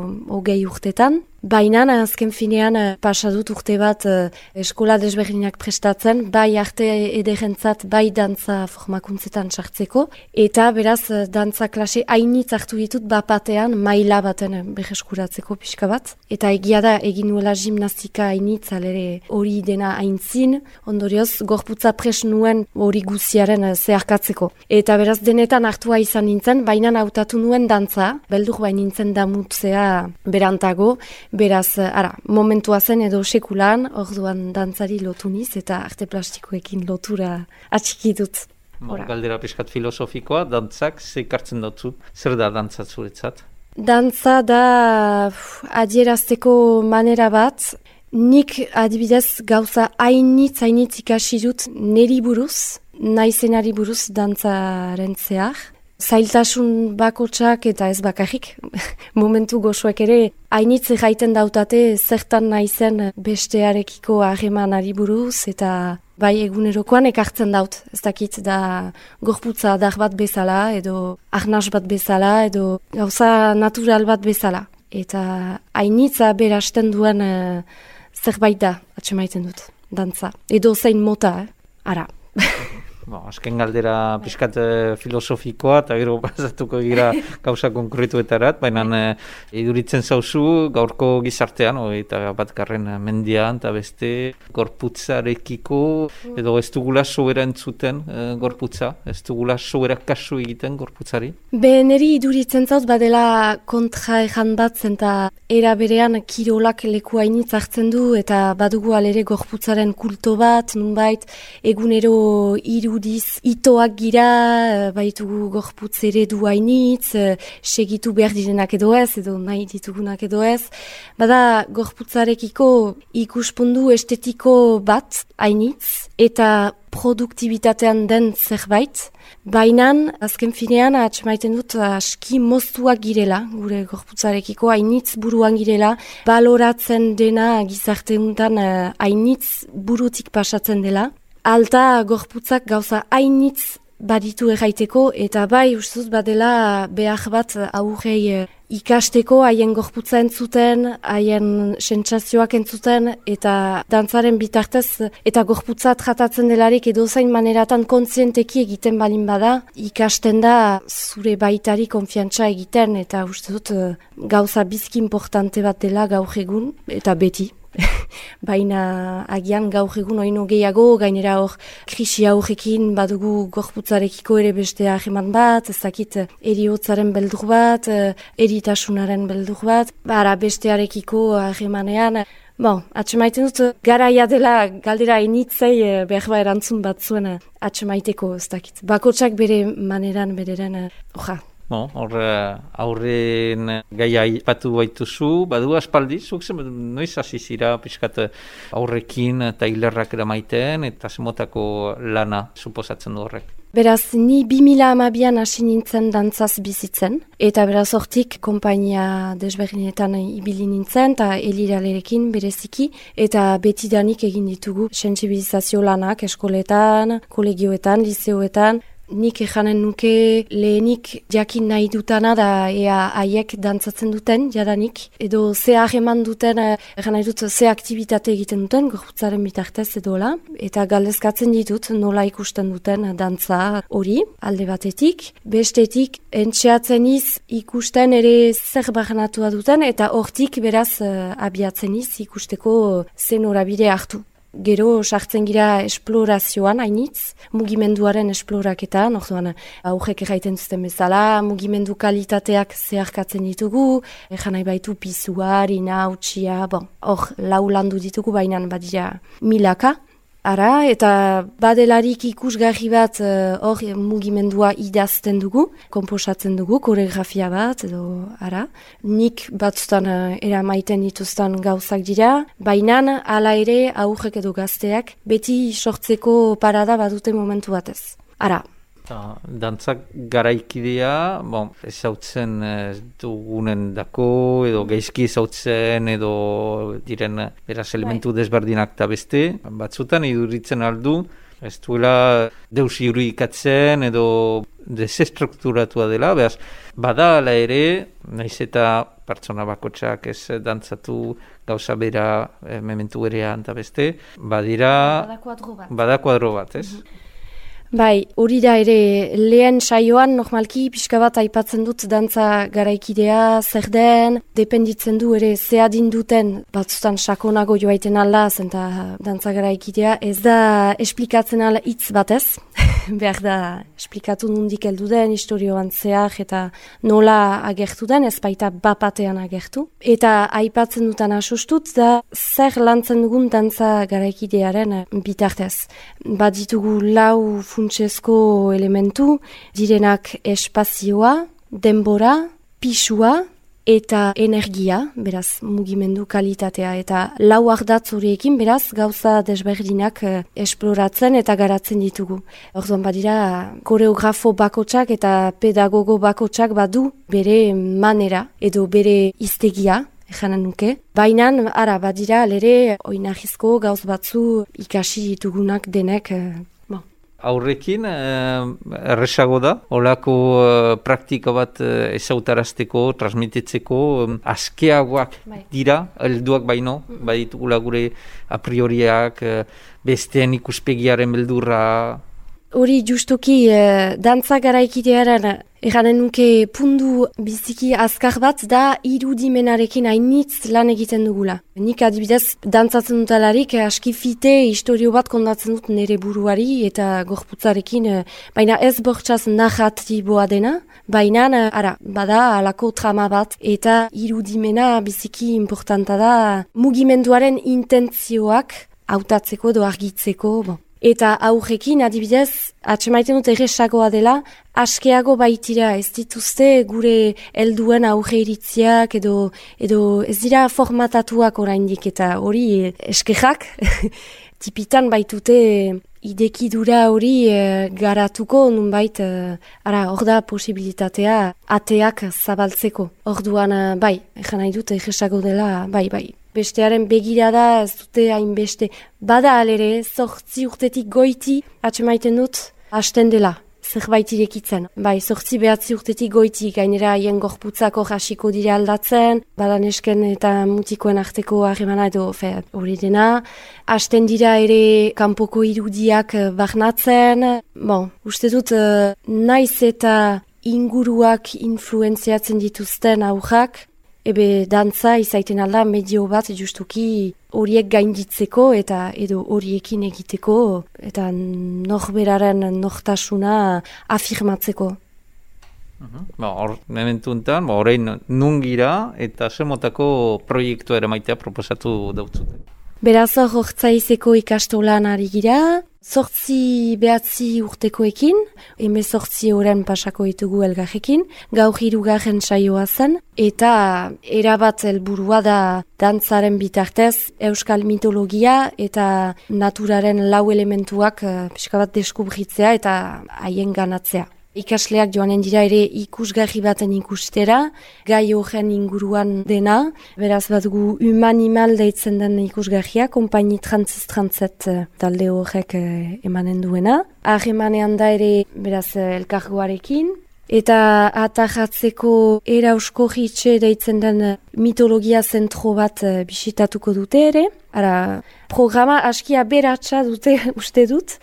20 urtetan. Baina azken finean pasadut urte bat eskola desberdinak prestatzen, bai arte ederentzat, bai dantza formakuntzetan sartzeko, eta beraz dantza klase hainitz hartu ditut bapatean maila baten berreskuratzeko pixka bat. Eta egia da egin nuela gimnastika hainitz, alere hori dena haintzin, ondorioz gorputza pres nuen hori guziaren zeharkatzeko. Eta beraz denetan hartua izan nintzen, baina hautatu nuen dantza, beldur bain nintzen damutzea berantago. Beraz, momentua zen edo sekulan, orduan dantzari lotuniz eta arte plastikoekin lotura atxiki dut.
Galdera pixkat filosofikoa, dantzak zekartzen dutzu, zer da dantza zuretzat?
Dantza da adierazteko manera bat, nik adibidez gauza hainitz ikasi dut neri buruz, naizenari buruz dantzaren zehar. Zailtasun bakotsak eta ez bakarrik, momentu gozoek ere, hainitz jaiten dautate zertan naizen bestearekiko harremanari buruz, eta bai egunerokoan ekartzen daut, ez dakit da gorputza adar bat bezala, edo arnas bat bezala, edo gauza natural bat bezala. Eta hainitza berasten duen zerbait da, atxemaiten dut, dantza. Edo zein mota, ara.
Azken galdera pixkat filosofikoa, eta gero pasatuko gira gauza konkretuetarat, baina iduritzen zauzu gaurko gizartean, eta batgarren mendian, eta beste gorputzarekiko, edo ez dugula sobera entzuten gorputza, ez dugula sobera kasu egiten gorputzari?
Neri iduritzen zauz badela kontra ejan bat, zenta era berean kirolak leku hainitz hartzen du, eta badugu alere gorputzaren kulto bat, nunbait egunero 3 irudiz itoak gira, baitugu gorputz eredu hainitz, segitu behar direnak edo ez, edo nahi ditugunak edo ez. Bada gorputzarekiko ikuspundu estetiko bat hainitz, eta produktibitatean den zerbait, bainan, azken finean, atxemaiten dut aski moztuak girela, gure gorputzarekiko hainitz buruan girela, baloratzen dena gizarte untan hainitz burutik pasatzen dela. Alta gorputzak gauza hainitz baditu erraiteko, eta bai, ustuz badela behar bat aurrei ikasteko, haien gorputza entzuten, haien sentsazioak entzuten, eta dantzaren bitartez, eta gorputza tratatzen delarik edozain maneratan kontzienteki egiten balin bada, ikasten da zure baitari konfiantza egiten, eta uste dut gauza bizki importante bat dela gaur egun, eta beti. Baina agian gaur egun oino gehiago, gainera hor krisi aurrekin badugu gorputzarekiko ere beste hageman bat, ez dakit eriotzaren beldur bat, eritasunaren beldur bat, bestearekiko hagemanean. Atxemaiten dut, garaia dela galdera initzei behar erantzun bat zuen atxemaiteko, ez dakit. Bakotsak bere maneran, bereren,
Hor aurren gaia aipatu baituzu, badu aspaldi, zuk noiz hasi zira pixkat aurrekin eta hilerrak eramaiten eta zemotako lana suposatzen du horrek?
Beraz, ni 2012an hasi nintzen dantzaz bizitzen, eta beraz hortik konpainia desberdinetan ibili nintzen, eta eliralerekin bereziki, eta betidanik egin ditugu sentsibilizazio lanak eskoletan, kolegioetan, liseoetan. Nik ejanen nuke lehenik jakin nahi dutana da ea haiek dantzatzen duten, jadanik, edo ze hageman duten, egan nahi dut ze aktivitate egiten duten, gorputzaren bitartez edola, eta galdezkatzen ditut nola ikusten duten dantza hori, alde batetik, bestetik entxeatzen ikusten ere zer barnatua duten, eta hortik beraz abiatzen ikusteko zen norabide hartu. Gero sartzen gira esplorazioan hainitz, mugimenduaren esploraketan, orduan aurrek erraiten zuten bezala, mugimendu kalitateak zeharkatzen ditugu, ejan nahi baitu pisuar, inautxia, hor lau landu ditugu bainan badira milaka. Eta badelarik ikusgarri bat hor mugimendua idazten dugu, komposatzen dugu, koreografia bat, edo nik batzutan eramaiten dituzten gauzak dira, bainan hala ere aurrek edo gazteak beti sortzeko parada badute momentu batez.
Dantzak garaikidea, ezautzen dugunen dako, edo gaizki ezautzen, edo diren beraz elementu desberdinak eta beste, batzutan iduritzen aldu, ez duela deus irudikatzen edo desestrukturatua dela, beraz, bada ala ere, naiz eta pertsona bakotsak ez dantzatu gauza bera mementu berean eta beste, bada kuadro bat, ez?
Bai, hori da ere lehen saioan normalki pixka bat aipatzen dut dantza garaikidea, zer den, dependitzen du ere zehadin duten batzutan sakonago joaiten alda, zenta dantza garaikidea, ez da esplikatzen ala hitz batez, behar da esplikatu nondik heldu den, historioan zehar eta nola agertu den, ez baita bapatean agertu. Eta aipatzen dutan asustut da zer lantzen dugun dantza garaikidearen bitartez. Bat ditugu lau funtsezko elementu, direnak espazioa, denbora, pisua eta energia, beraz mugimendu kalitatea, eta lau ardatz horiekin beraz gauza desberdinak esploratzen eta garatzen ditugu. Orduan badira koreografo bakotsak eta pedagogo bakotsak badu bere manera edo bere hiztegia, janen nuke. Baina, badira lere oinahizko gauz batzu ikasi ditugunak denek.
Aurrekin, erresago da, holako praktika bat ezautarazteko, transmititzeko, askeagoak dira, helduak baino, baditugula gure a prioriak, besteen ikuspegiaren beldurra.
Hori justuki dantza garaikidearen eranen nuke pundu biziki azkar bat da irudimenarekin hainitz lan egiten dugula. Nik adibidez dantzatzen dutalarik aski fite historio bat kondatzen dut nire buruari eta gorputzarekin, baina ez bortxaz narratiboa dena, baina bada alako trama bat eta irudimena biziki importanta da mugimenduaren intentzioak hautatzeko edo argitzeko. Eta aurrekin adibidez, atsemaiten dut erresagoa dela, askeago baitira ez dituzte gure helduen aurre iritziak edo ez dira formatatuak oraindik eta hori eskejak tipitan baitute idekidura hori garatuko nunbait hor da posibilitatea ateak zabaltzeko. Orduan bai, ejan nahi dut erresago dela, bai. Bestearen begirada ez dute hainbeste. Bada alere, 8 urtetik goiti, atsemaiten dut, hasten dela, zerbait irekitzen. Bai, 8-9 urtetik goiti, gainera haien gorputzako hasiko dira aldatzen, bada nesken eta mutikoen arteko harremana edo hori dena. Hasten dira ere kanpoko irudiak barnatzen. Uste dut, naiz eta inguruak influenziatzen dituzten aurrak, ebe dantza izaiten alda medio bat justuki horiek gainditzeko eta edo horiekin egiteko eta norberaren nortasuna afirmatzeko.
Hor, mementu enten, horrein nungira eta zemotako proiektua ere maitea proposatu dautzute.
Beraz hor hortzaizeko ikastolan ari gira, 8-9 urtekoekin, 18 oren pasako ditugu elgarrekin, gaur 3. saioa zen, eta erabat helburua da dantzaren bitartez euskal mitologia eta naturaren 4 elementuak pixka bat deskubritzea eta haien ganatzea. Ikasleak joanen dira ere ikusgarri baten ikustera, gai horren inguruan dena, beraz bat gu humanimal deitzen den ikusgarria, Konpaini 36-37 talde horrek emanen duena. Harremanean da ere beraz elkargoarekin, eta atajatzeko erauskorritxe deitzen den mitologia zentro bat bisitatuko dute ere. Programa askia beratsa dute uste dut,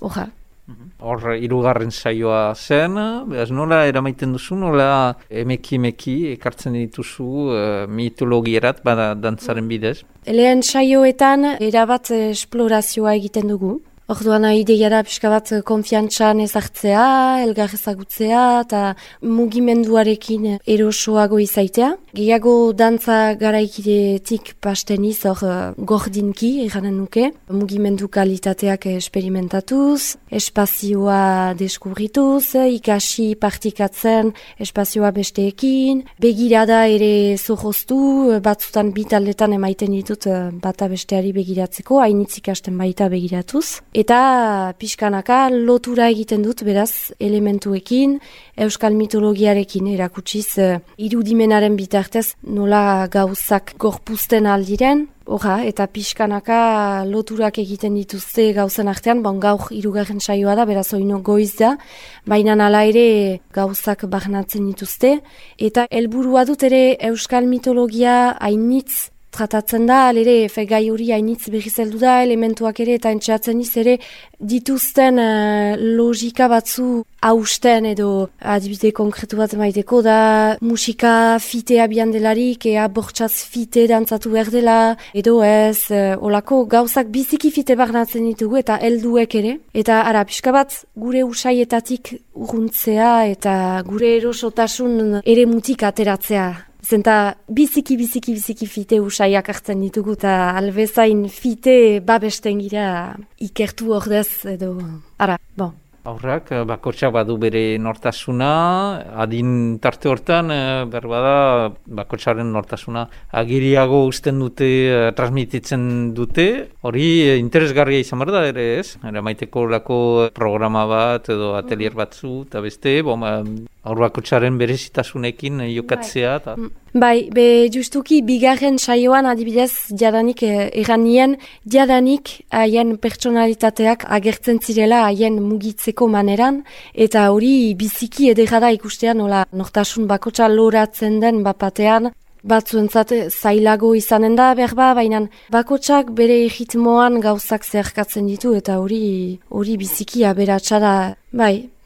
Hor, 3. saioa zen, beraz nola eramaiten duzu, nola emeki ekartzen dituzu mitologierat bada dantzaren bidez?
Lehen saioetan erabat esplorazioa egiten dugu. Orduan ideia da pixka bat konfiantzan ezartzea, elgar ezagutzea eta mugimenduarekin erosoago izaitea. Gehiago dantza garaikidetik pasteniz hor gordinki eranen nuke. Mugimendu kalitateak esperimentatuz, espazioa deskubrituz, ikasi partikatzen espazioa besteekin. Begirada ere zorroztu, batzutan bitaldetan emaiten ditut bata besteari begiratzeko, hainitz ikasten baita begiratuz. Eta pixkanaka lotura egiten dut beraz elementuekin, euskal mitologiarekin erakutsiz irudimenaren bitartez nola gauzak gorpuzten aldiren. Eta pixkanaka loturak egiten dituzte gauzen artean, gaur 3. saioa da, beraz oino goiz da, baina hala ere gauzak barnatzen dituzte. Eta helburua dut ere euskal mitologia hainitz tratatzen da, alere gai hori hainitz berriz heldu da, elementuak ere eta entxeatzen ere dituzten logika batzu hausten edo adibide konkretu bat maiteko da musika fitea bian delarik, bortxaz fite dantzatu behar dela, edo ez, olako gauzak biziki fite barnatzen ditugu eta helduek ere. Eta pixka bat gure usaietatik urruntzea eta gure erosotasun ere mutik ateratzea. Zenta biziki fite usaiak hartzen ditugu eta albezain fite babesten gira ikertu ordez edo,
Aurrak, bakotxak badu bere nortasuna, adin tarte hortan, berbada, bakotxaren nortasuna agiriago usten dute, transmititzen dute, hori interesgarria izan behar da ere ez? Maiteko lako programa bat edo atelier batzu, eta beste, aur bakotxaren berezitasunekin jokatzea.
Bai, justuki 2. saioan adibidez jadanik erranien, jadanik haien pertsonalitateak agertzen zirela haien mugitzeko maneran, eta hori biziki edera da ikustean nola nortasun bakotxa loratzen den bapatean, batzuentzat zailago izanen da berba, baina bakotxak bere ritmoan gauzak zeharkatzen ditu eta hori biziki aberatsa da, bai.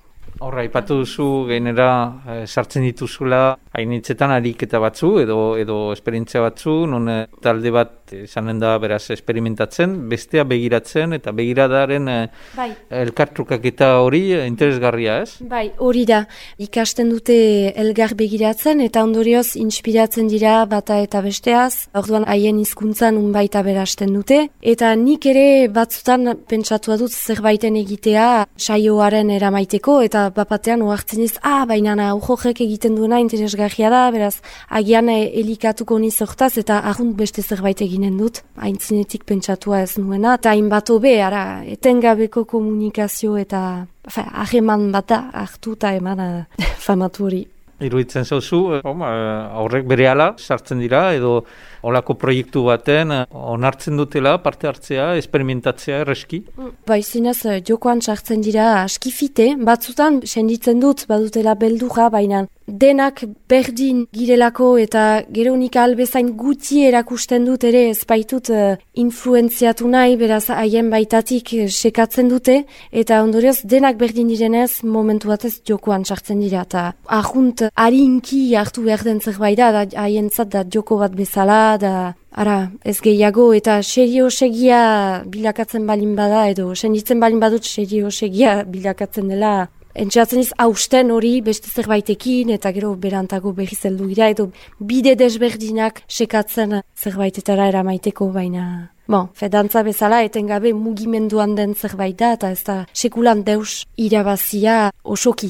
Horra, ipatu duzu gainera sartzen dituzula hainitzetan ariketa batzu edo esperientzia batzu, non talde bat izanen da beraz esperimentatzen, bestea begiratzen eta begiradaren elkartrukaketa hori interesgarria, ez?
Bai, hori da. Ikasten dute elgar begiratzen eta ondorioz inspiratzen dira bata eta besteaz. Orduan haien hizkuntzan unbait aberasten dute. Eta nik ere batzutan pentsatua dut zerbaiten egitea saioaren eramaiteko eta bapatean ohartzen iz, baina aujojek egiten duena interesgarria da, beraz, agian elikatuko niz hortaz eta ahunt beste zerbait eginen dut, haintzinetik pentsatua ez nuena, eta hainbat hobe, etengabeko komunikazio eta hageman bat hartu eta eman famatu hori.
Iruditzen zauzu, aurrek berehala sartzen dira edo olako proiektu baten onartzen dutela parte hartzea, esperimentatzea erreski?
Zinez, jokoan sartzen dira askifite, batzutan senditzen dut badutela beldurra, baina denak berdin girelako eta gero nik albezain guti erakusten dut ere ezbaitut influenziatu nahi, beraz haien baitatik sekatzen dute eta ondorioz denak berdin direnez momentu batez jokoan sartzen dira eta ahunt harinki hartu behar den zerbait da haientzat da joko bat bezala da ez gehiago eta segia bilakatzen balin bada edo senditzen balin badut segia bilakatzen dela. Entxeatzen iz hausten hori beste zerbaitekin eta gero berantago berriz heldu gira edo bide desberdinak sekatzen zerbaitetara eramaiteko baina. Dantza bezala etengabe mugimenduan den zerbait da eta ez da sekulan deus irabazia osoki.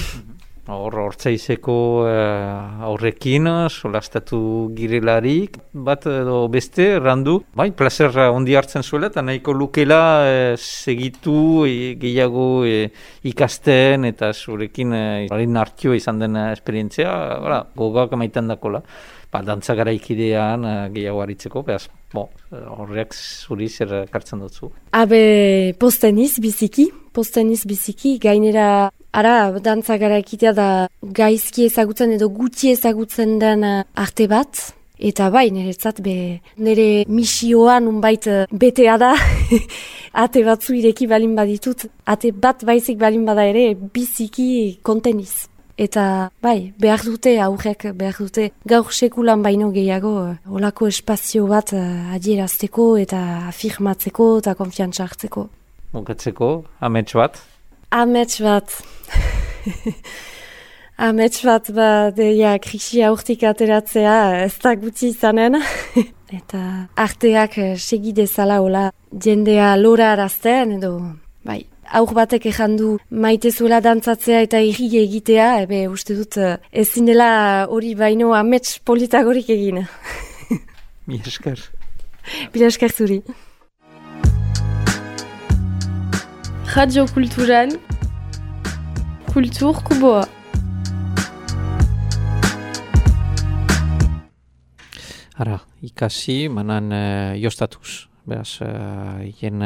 Hortzaizeko aurrekin solastatu girelarik, bat edo beste errandu, plazer ondi hartzen zuela eta nahiko lukela segitu gehiago ikasten eta zurekin hartio izan den esperientzia, gogak amaitan dakola. Dantza garaikidean gehiago haritzeko, horrek zuri zer kartzen dutzu.
Posteniz biziki, gainera dantza garaikidea da gaizki ezagutzen edo guti ezagutzen den arte bat, eta niretzat nire misioan unbait betea da, ate batzu ireki balin baditut, ate bat baizik balin bada ere biziki konteniz. Eta behar dute, aurrek behar dute, gaur sekulan baino gehiago, olako espazio bat adierazteko eta afirmatzeko eta konfiantza hartzeko.
Bukatzeko, amets bat?
Amets bat, krisia urtik ateratzea ez da gutxi izanen. Eta arteak segidezala hola jendea lora arazten edo, aur batek ejandu maite zuela dantzatzea eta irrige egitea, uste dut ezin dela hori baino amets politagorik egin.
Mila esker.
Mila esker zuri.
Radio Kulturan, Kultur Kuboa.
Ikasi manan jostatuz. Beraz, hien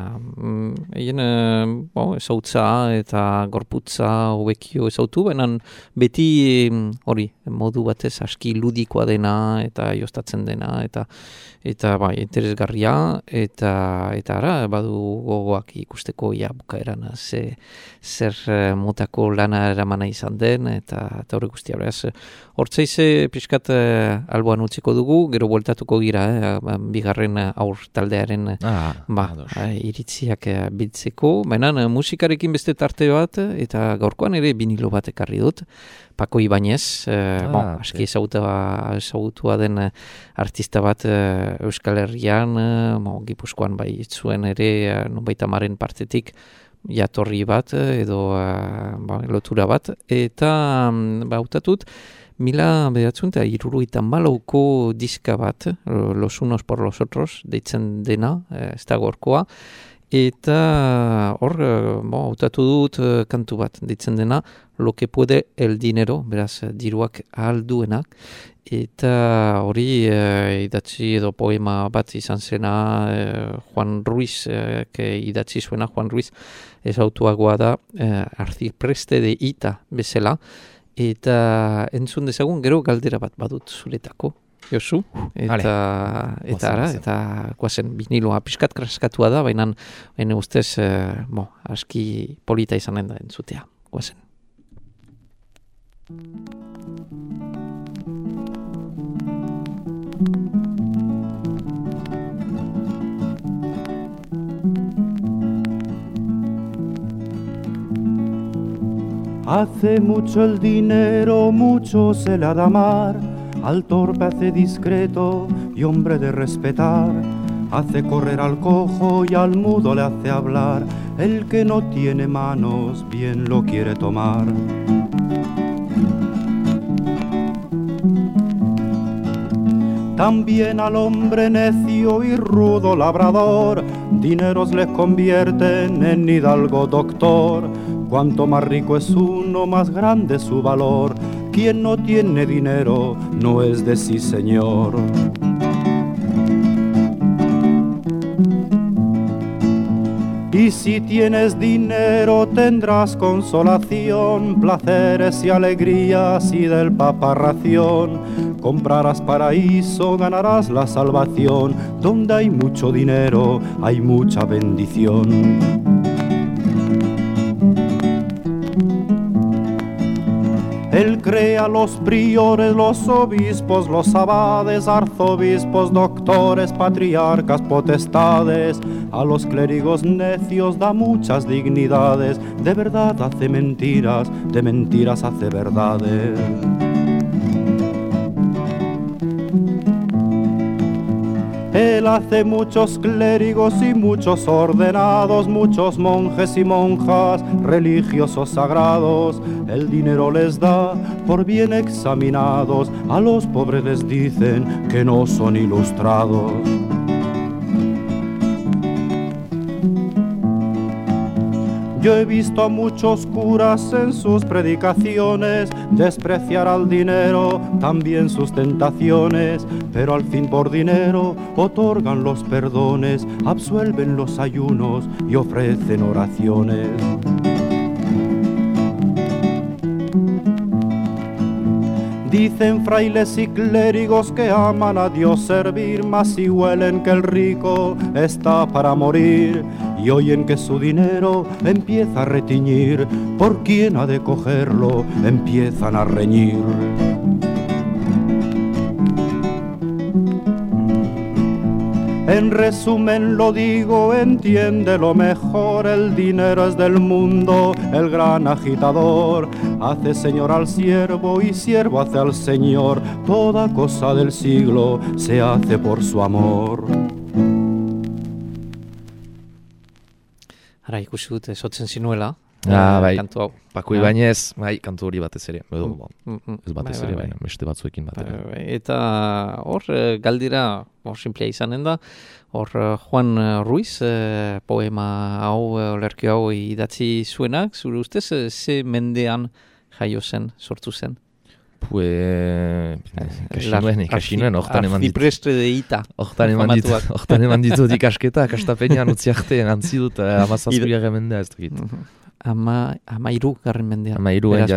ezautza eta gorputza hobekio ezautu, baina beti hori modu batez aski ludikoa dena eta jostatzen dena eta interesgarria eta badu gogoak ikusteko bukaeran zer motako lana eramana izan den eta hori guztia. Beraz, hortzaize pixkat alboan utziko dugu, gero bueltatuko gira, bigarren aur taldearen iritziak biltzeko, baina musikarekin beste tarte bat eta gaurkoan ere vinilo bat ekarri dut, Pako Ibanez, aski ezagutua den artista bat Euskal Herrian, Gipuzkoan zuen ere nonbait amaren partetik jatorri bat edo lotura bat, eta hautatut 1974ko diska bat, Los Unos por los Otros, deitzen dena, ez da gorkoa, eta hor, hautatu dut kantu bat, deitzen dena, Lo que puede el dinero, beraz, diruak ahalduenak, eta hori idatzi edo poema bat izan zena Juan Ruiz, idatzi zuena Juan Ruiz, ez autuagoa da, Arcipreste de Ita bezala, eta entzun dezagun gero galdera bat badut zuretako, Josu, eta guazen biniloa pixkat kraskatua da, baina ustez aski polita izanen da entzutea, guazen.
Hace mucho el dinero, mucho se le ha de amar, al torpe hace discreto y hombre de respetar, hace correr al cojo y al mudo le hace hablar, el que no tiene manos bien lo quiere tomar. También al hombre necio y rudo labrador, dineros les convierten en hidalgo doctor. Cuanto más rico es uno, más grande su valor. Quien no tiene dinero no es de sí señor. Y si tienes dinero tendrás consolación, placeres y alegrías y del papa ración. Comprarás paraíso, ganarás la salvación. Donde hay mucho dinero hay mucha bendición. Él crea los priores, los obispos, los abades, arzobispos, doctores, patriarcas, potestades. A los clérigos necios da muchas dignidades. De verdad hace mentiras, de mentiras hace verdades. Él hace muchos clérigos y muchos ordenados, muchos monjes y monjas, religiosos sagrados. El dinero les da por bien examinados, a los pobres les dicen que no son ilustrados. Yo he visto a muchos curas en sus predicaciones despreciar al dinero, también sus tentaciones, pero al fin por dinero otorgan los perdones, absuelven los ayunos y ofrecen oraciones. Dicen frailes y clérigos que aman a Dios servir, mas si huelen que el rico está para morir y oyen que su dinero empieza a retiñir, ¿por quién ha de cogerlo? Empiezan a reñir. En resumen lo digo, entiende lo mejor, el dinero es del mundo, el gran agitador. Hace señor al siervo y siervo hace al señor, toda cosa del siglo se hace por su amor.
Ara ikusi dut, esotzen zinuela,
bai,
kantu hau.
Paco Ibañez, bai, kantu hori batez ere. Ez batez ere, baina beste batzuekin batera.
Eta hor, galdira, simplea izanen da, hor Juan Ruiz, poema hau, olerki hau idatzi zuenak, zure ustez, ze mendean jaio zen, sortu zen?
Kasinuen, hortan eman ditut.
Arciprestre de Ita.
Hortan eman ditut ikasketa, kastapenean utzi arte, antzi dut, amazazpigarren mendea ez dukit.
Amairu garren mendean.
Beraz,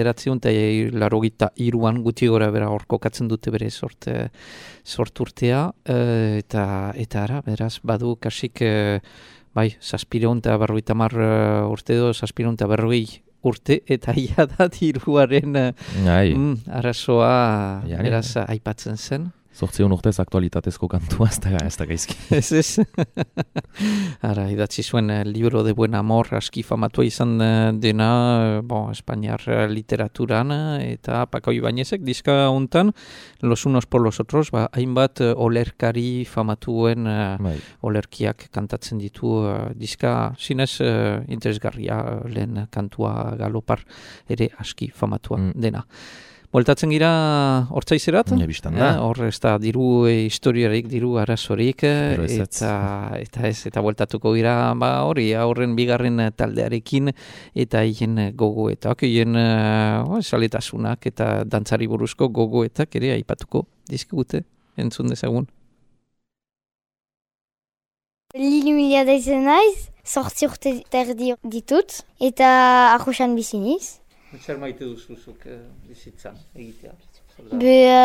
1983an guti gora bera hor kokatzen dute bere sorturtea, eta ara, beraz, badu kasik, bai, 750 urte edo, 750 urte, eta ia da diruaren arazoa, beraz, aipatzen zen.
8 urtez aktualitatezko kantua, ez da gaizki.
Ez. Ara, idatzi zuen libro de buen amor aski famatua izan dena, Espainiar literaturan, eta Paco Ibañezek diska hontan, los unos por los otros, hainbat olerkari famatuen olerkiak kantatzen ditu diska, zinez interesgarria lehen kantua galopar ere aski famatua dena. Bueltatzen gira hortzaizerat, hor ez da diru historiarik, diru arazorik, eta bueltatuko gira hori, horren bigarren taldearekin, eta hien gogoetak, hien saletasunak eta dantzari buruzko gogoetak ere aipatuko dizkigute, entzun dezagun.
Lili Milia daizen naiz, 8 urte terdi ditut, eta arroxan biziniz.
Zer maite duzuzuk bizitzan egitea?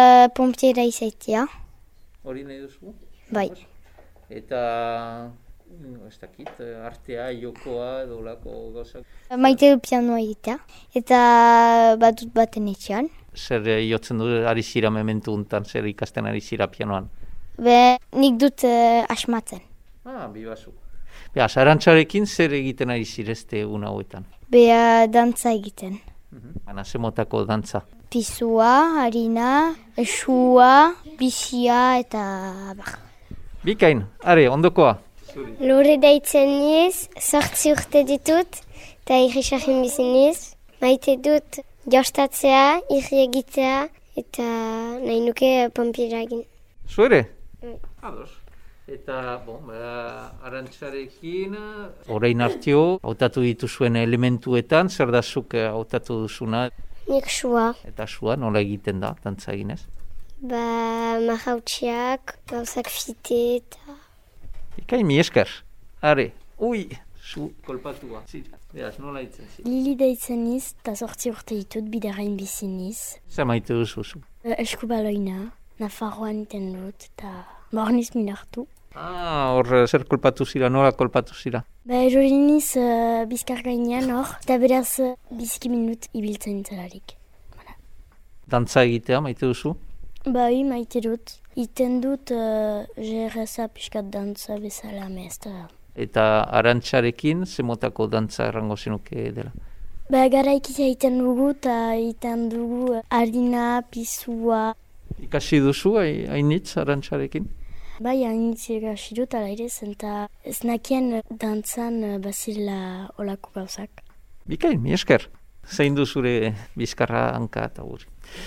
Pompiera izaitea.
Hori nahi duzu?
Bai.
Eta Ez dakit, artea, jokoa, edo lako gauzak.
Maite du pianoa egitea, eta badut baten etxean.
Zer jotzen du ari zira mementu untan, zer ikasten ari zira pianoan?
Nik dut asmatzen.
Bibazu. Arantxarekin zer egiten ari zirezte egun hauetan?
Dantza egiten.
Baina zemotako dantza?
Pisua, harina, esua, bizia eta bar.
Bikain, are, ondokoa?
Lore daitzen niz, 8 urte ditut, eta irrisakin biziniz. Maite dut jostatzea, irri egitea, eta nahi nuke pompira egin.
Zuere? Ados. Eta, Arantxarekin, orain hartio, hautatu dituzuen elementuetan, zer da zuk hautatu duzuna?
Nik sua.
Eta sua, nola egiten da, dantza eginez?
Mahautxiak, gauzak fite eta...
Ikain, mi esker. Are, zu kolpatua. Beraz, nola itzen zira?
Lili daitzen niz, eta 8 urte ditut, bidarain biziniz.
Zer maite duzu?
Eskubaloina, Nafarroan iten dut, eta borniz minartu.
Hor, zer kolpatu zira, nola kolpatu zira?
Erori niz bizkar gainean hor, eta beraz biziki minut ibiltzen nintzelarik.
Dantza egitea, maite duzu?
Bai, maite dut. Iten dut jerreza pixkat dantza bezala mezta.
Eta Arantxarekin, zemotako dantza errango zenuke dela?
Garaikia iten dugu, eta iten dugu harina, pisua.
Ikasi duzu, hainitz Arantxarekin?
Bai, hainitz ikasi dut, ala ere zen, eta ez nakien dantzan bazirela olako gauzak.
Bikain, mi esker. Zein du zure bizkarra hanka eta guri?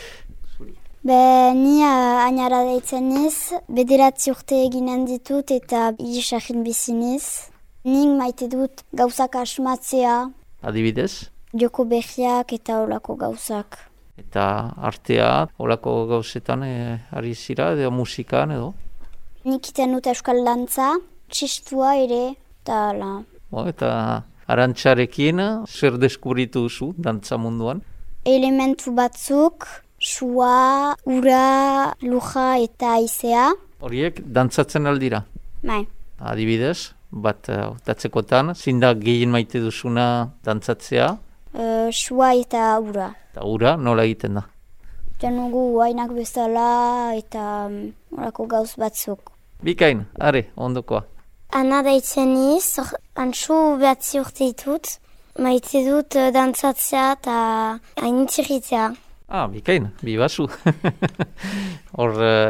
Ni ainara daitzen niz, 9 urte eginen ditut eta irisakin biziniz. Nik maite dut gauzak asmatzea.
Adibidez?
Joko behiak eta olako gauzak.
Eta artea, olako gauzetan ari zira, edo musikan edo?
Nik iten dut euskal dantza, txistua ere, eta la.
Eta Arantxarekin, zer deskubritu duzu dantza munduan?
Elementu batzuk, sua, ura, luja eta haizea.
Horiek dantzatzen aldira?
Bai.
Adibidez, bat hautatzekotan, zinda gehien maite duzuna dantzatzea?
Sua eta ura.
Eta ura nola egiten da?
Tenugu hainak bezala eta horako gauz batzuk.
Bikain, are, ondokoa.
Ana daitzen niz, antxu 9 urte ditut, maite dut dantzatzea eta hainitziritzea.
Bikain, bibazu. Hor,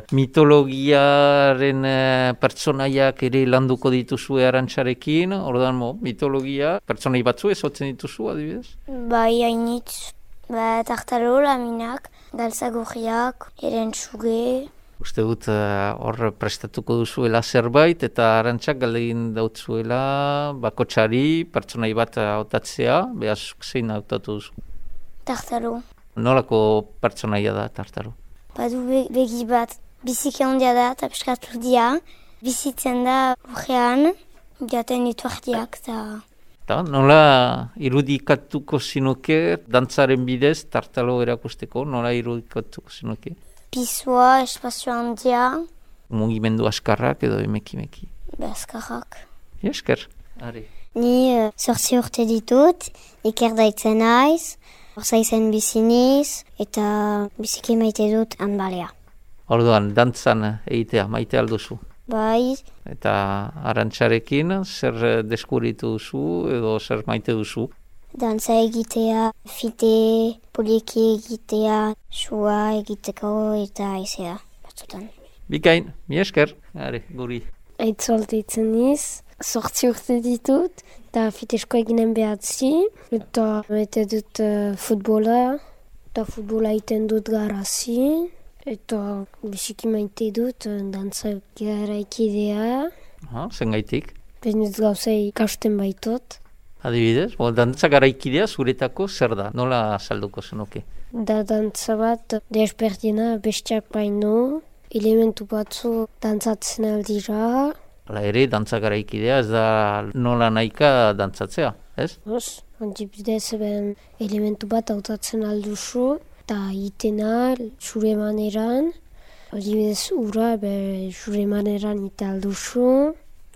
mitologiaren pertsonaiak ere landuko dituzue Arantxarekin, ordan mitologia, pertsonai batzu ezotzen dituzu, adibidez?
Bai, hainitz, tartalo, laminak, galtzagorriak, erentzuge.
Uste dut hor prestatuko duzuela zerbait eta Arantxak galdegin dautzuela bakotxari, pertsonai bat hautatzea, behaz zein hautatu duzu?
Tartalo.
Nolako pertsonaia da tartaro?
Badu begi bat, biziki handia da eta peskatu dia, bizitzen da urrean, jaten ditu ardiak eta...
Nola irudikatuko zinuke, dantzaren bidez, tartalo erakusteko, nola irudikatuko zinuke?
Pisua, espazio handia.
Mugimendu askarrak edo emeki-meki?
Askarrak.
Esker, ari.
Ni 8 urte ditut, iker daitzen naiz, orzaizen biziniz, eta biziki maite dut handbalea.
Orduan, dantzan egitea, maite alduzu?
Bai.
Eta Arantxarekin, zer deskubritu duzu edo zer maite duzu?
Dantza egitea, fite, polieki egitea, sua egiteko eta haizea, batzutan.
Bikain, mi esker, are, guri.
Aitzolte itzen niz, 8 urte ditut, eta fitesko eginen behatzi, eta maite dut futbola, eta futbola iten dut garazi, eta biziki maite dut dantza garaikidea.
Zengaitik?
Behinez gauzei ikasten baitot.
Adibidez, dantza garaikidea zuretako zer da? Nola salduko zenuke?
Da dantza bat desberdina bestiak baino, elementu batzu dantzatzen aldira.
Hala ere, dantza garaikidea ez da nola nahika dantzatzea, ez?
Adibidez, elementu bat hautatzen alduzu, eta itena zure maneran. Adibidez, ura, zure maneran ite alduzu.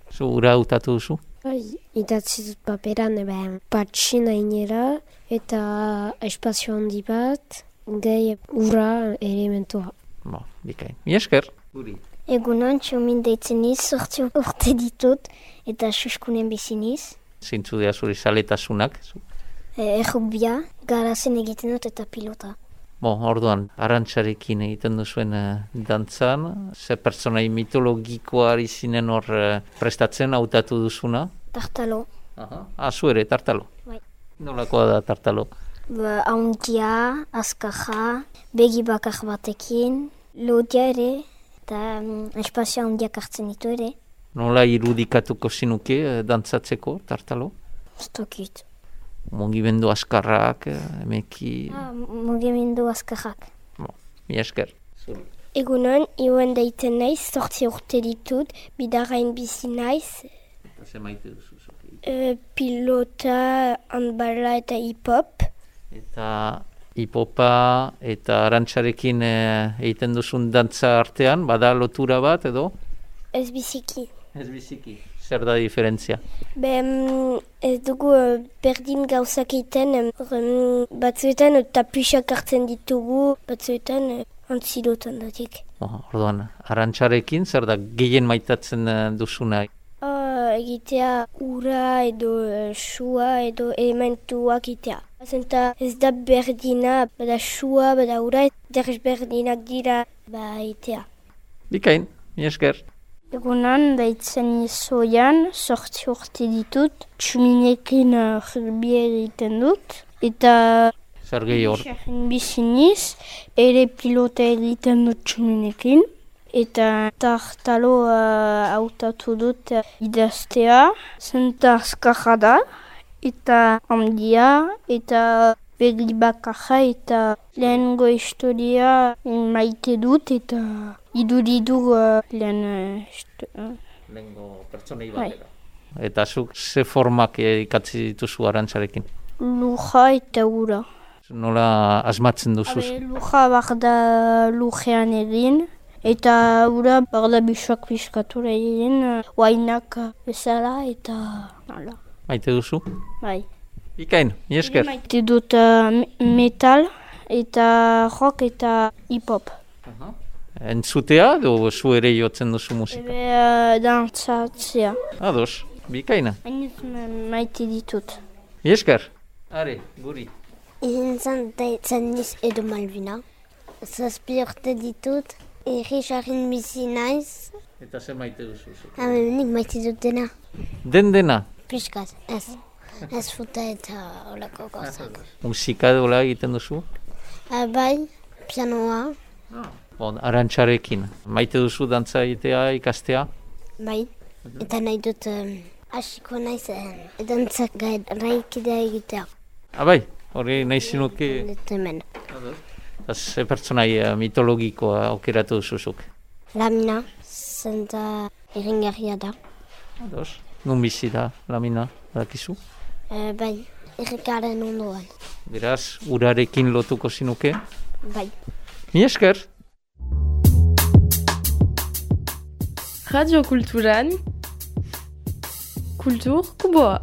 Zu ura hautatu duzu?
Idatzi dut paperan, patxina inera, eta espazio handi bat, gehi ura elementua.
Bikain. Miesker? Guri.
Egunon, txomin deitzen niz, 8 urte ditut, eta suskunen biziniz.
Zintzu dira zuri zaletasunak?
Errugbia, garazen egiten dut eta pilota.
Orduan, Arantxarekin egiten duzuen dantzan, ze pertsonai mitologikoari zinen hor prestatzen hautatu duzuna?
Tartalo.
Zu ere, tartalo?
Bai.
Nolakoa da tartalo?
Haundia, azkarra, begi bakar batekin, lodia ere, eta espazio haundiak hartzen ditu ere.
Nola irudikatuko zinuke dantzatzeko, tartalo?
Stokit.
Mugimendu askarrak, emeki...
Mugimendu askarrak.
Mi esker.
Egunon, Iuen deiten naiz, 8 urte ditut, bidarrain bizi naiz.
Eta ze maite duzu?
Pilota, handballa eta hip-hop.
Eta hip-hopa eta Arantxarekin egiten duzun dantza artean, bada lotura bat edo?
Ez biziki.
Ez biziki. Zer da diferentzia?
Ez dugu berdin gauzak egiten, batzuetan tapuxak hartzen ditugu, batzuetan antzidotan datik.
Orduan, Arantxarekin zer da gehien maitatzen duzuna?
Egitea ura edo sua edo elementuak egitea. Zenta ez da berdina, bada sua, bada ura, berdinak dira egitea.
Bikain, mi esker.
Egunan, daitzen izoian, 8 urte ditut, txuminekin rugbia egiten dut, eta
zer gehi hor?
Biziniz, ere pilota egiten dut txuminekin, eta tartalo hautatu dut idaztea, zenta azkarra da, eta handia, eta begi bakarra, eta lehengo historia maite dut, eta iduridu
lehengo pertsonei batera. Eta zuk ze formak ikatzi dituzu Arantxarekin?
Luja eta ura.
Nola asmatzen duzu?
Luja barda lujean egin, eta ura barda bisuak biskatura egin, wainak bezala eta hala.
Maite duzu?
Bai.
Bikain, mi esker.
Maite dut metal eta rock eta hip-hop.
Entzutea edo zu ere jotzen duzu musika?
Dantzatzea.
Ados, bikaina.
Hainez maite ditut.
Mi esker. Are, guri.
Izintzan daitzen niz Edo Malvina. 7 urte ditut, Errixarrin bizi naiz.
Eta zer maite duzu?
Nik maite dut dena.
Dena?
Piskat, ez. Ez futa eta olako gauzak.
Musika dola egiten duzu?
Bai, pianoa.
Arantxarekin. Maite duzu dantza egitea, ikastea?
Bai, eta nahi dut hasiko naiz dantzak raikidea egitea.
Bai, hori nahi zinuke...
Hemen.
Eta ze pertsonai mitologikoa aukeratu duzuzuk?
Lamina, zenta erringarria da.
Ados, nun bizi da Lamina, badakizu?
Bai, errekaren ondoan.
Beraz, urarekin lotuko zinuke?
Bai.
Mi esker!
Radio Kulturan, Kultur Kuboa.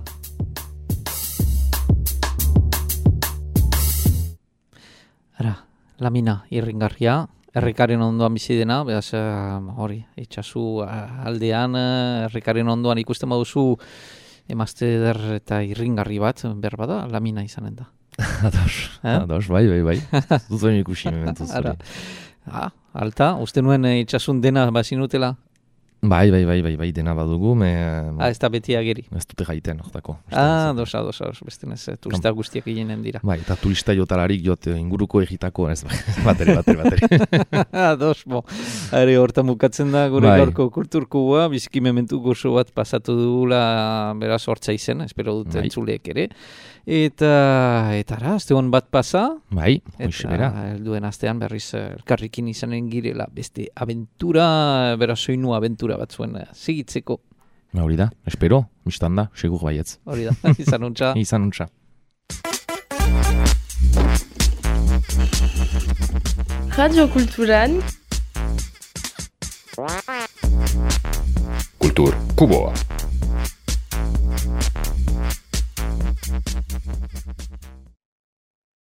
Lamina, irringarria, errekaren ondoan bizi dena, beraz, hori, itxasu aldean, errekaren ondoan ikusten baduzu emazte eder eta irringarri bat, berbada, Lamina izanen da.
Ados, bai. Duzuen ikusi mementuz.
Alta, uste nuen itxasun dena bazinutela?
Bai, dena badugu.
Ez da beti ageri?
Ez dute jaiten, hortako.
Dos, beste nez, turista guztiak eginen dira.
Bai, eta turista jotalarik jote inguruko egitako, ez bateri.
Dos, hortan bukatzen da gure gaurko kulturkubua, biziki mementu gozo bat pasatu dugula beraz hortza izen, espero dut entzuleek ere. Eta azte hon bat pasa.
Bai, hoxe bera.
Helduen astean berriz elkarrikin izanen girela beste aventura, beraz soinu aventura bat zuen segitzeko.
Hori da, espero, mistan da, segur baietz.
Hori da, izan untxa.
Izan untxa.
Radio Kulturan,
Kultur Kuboa.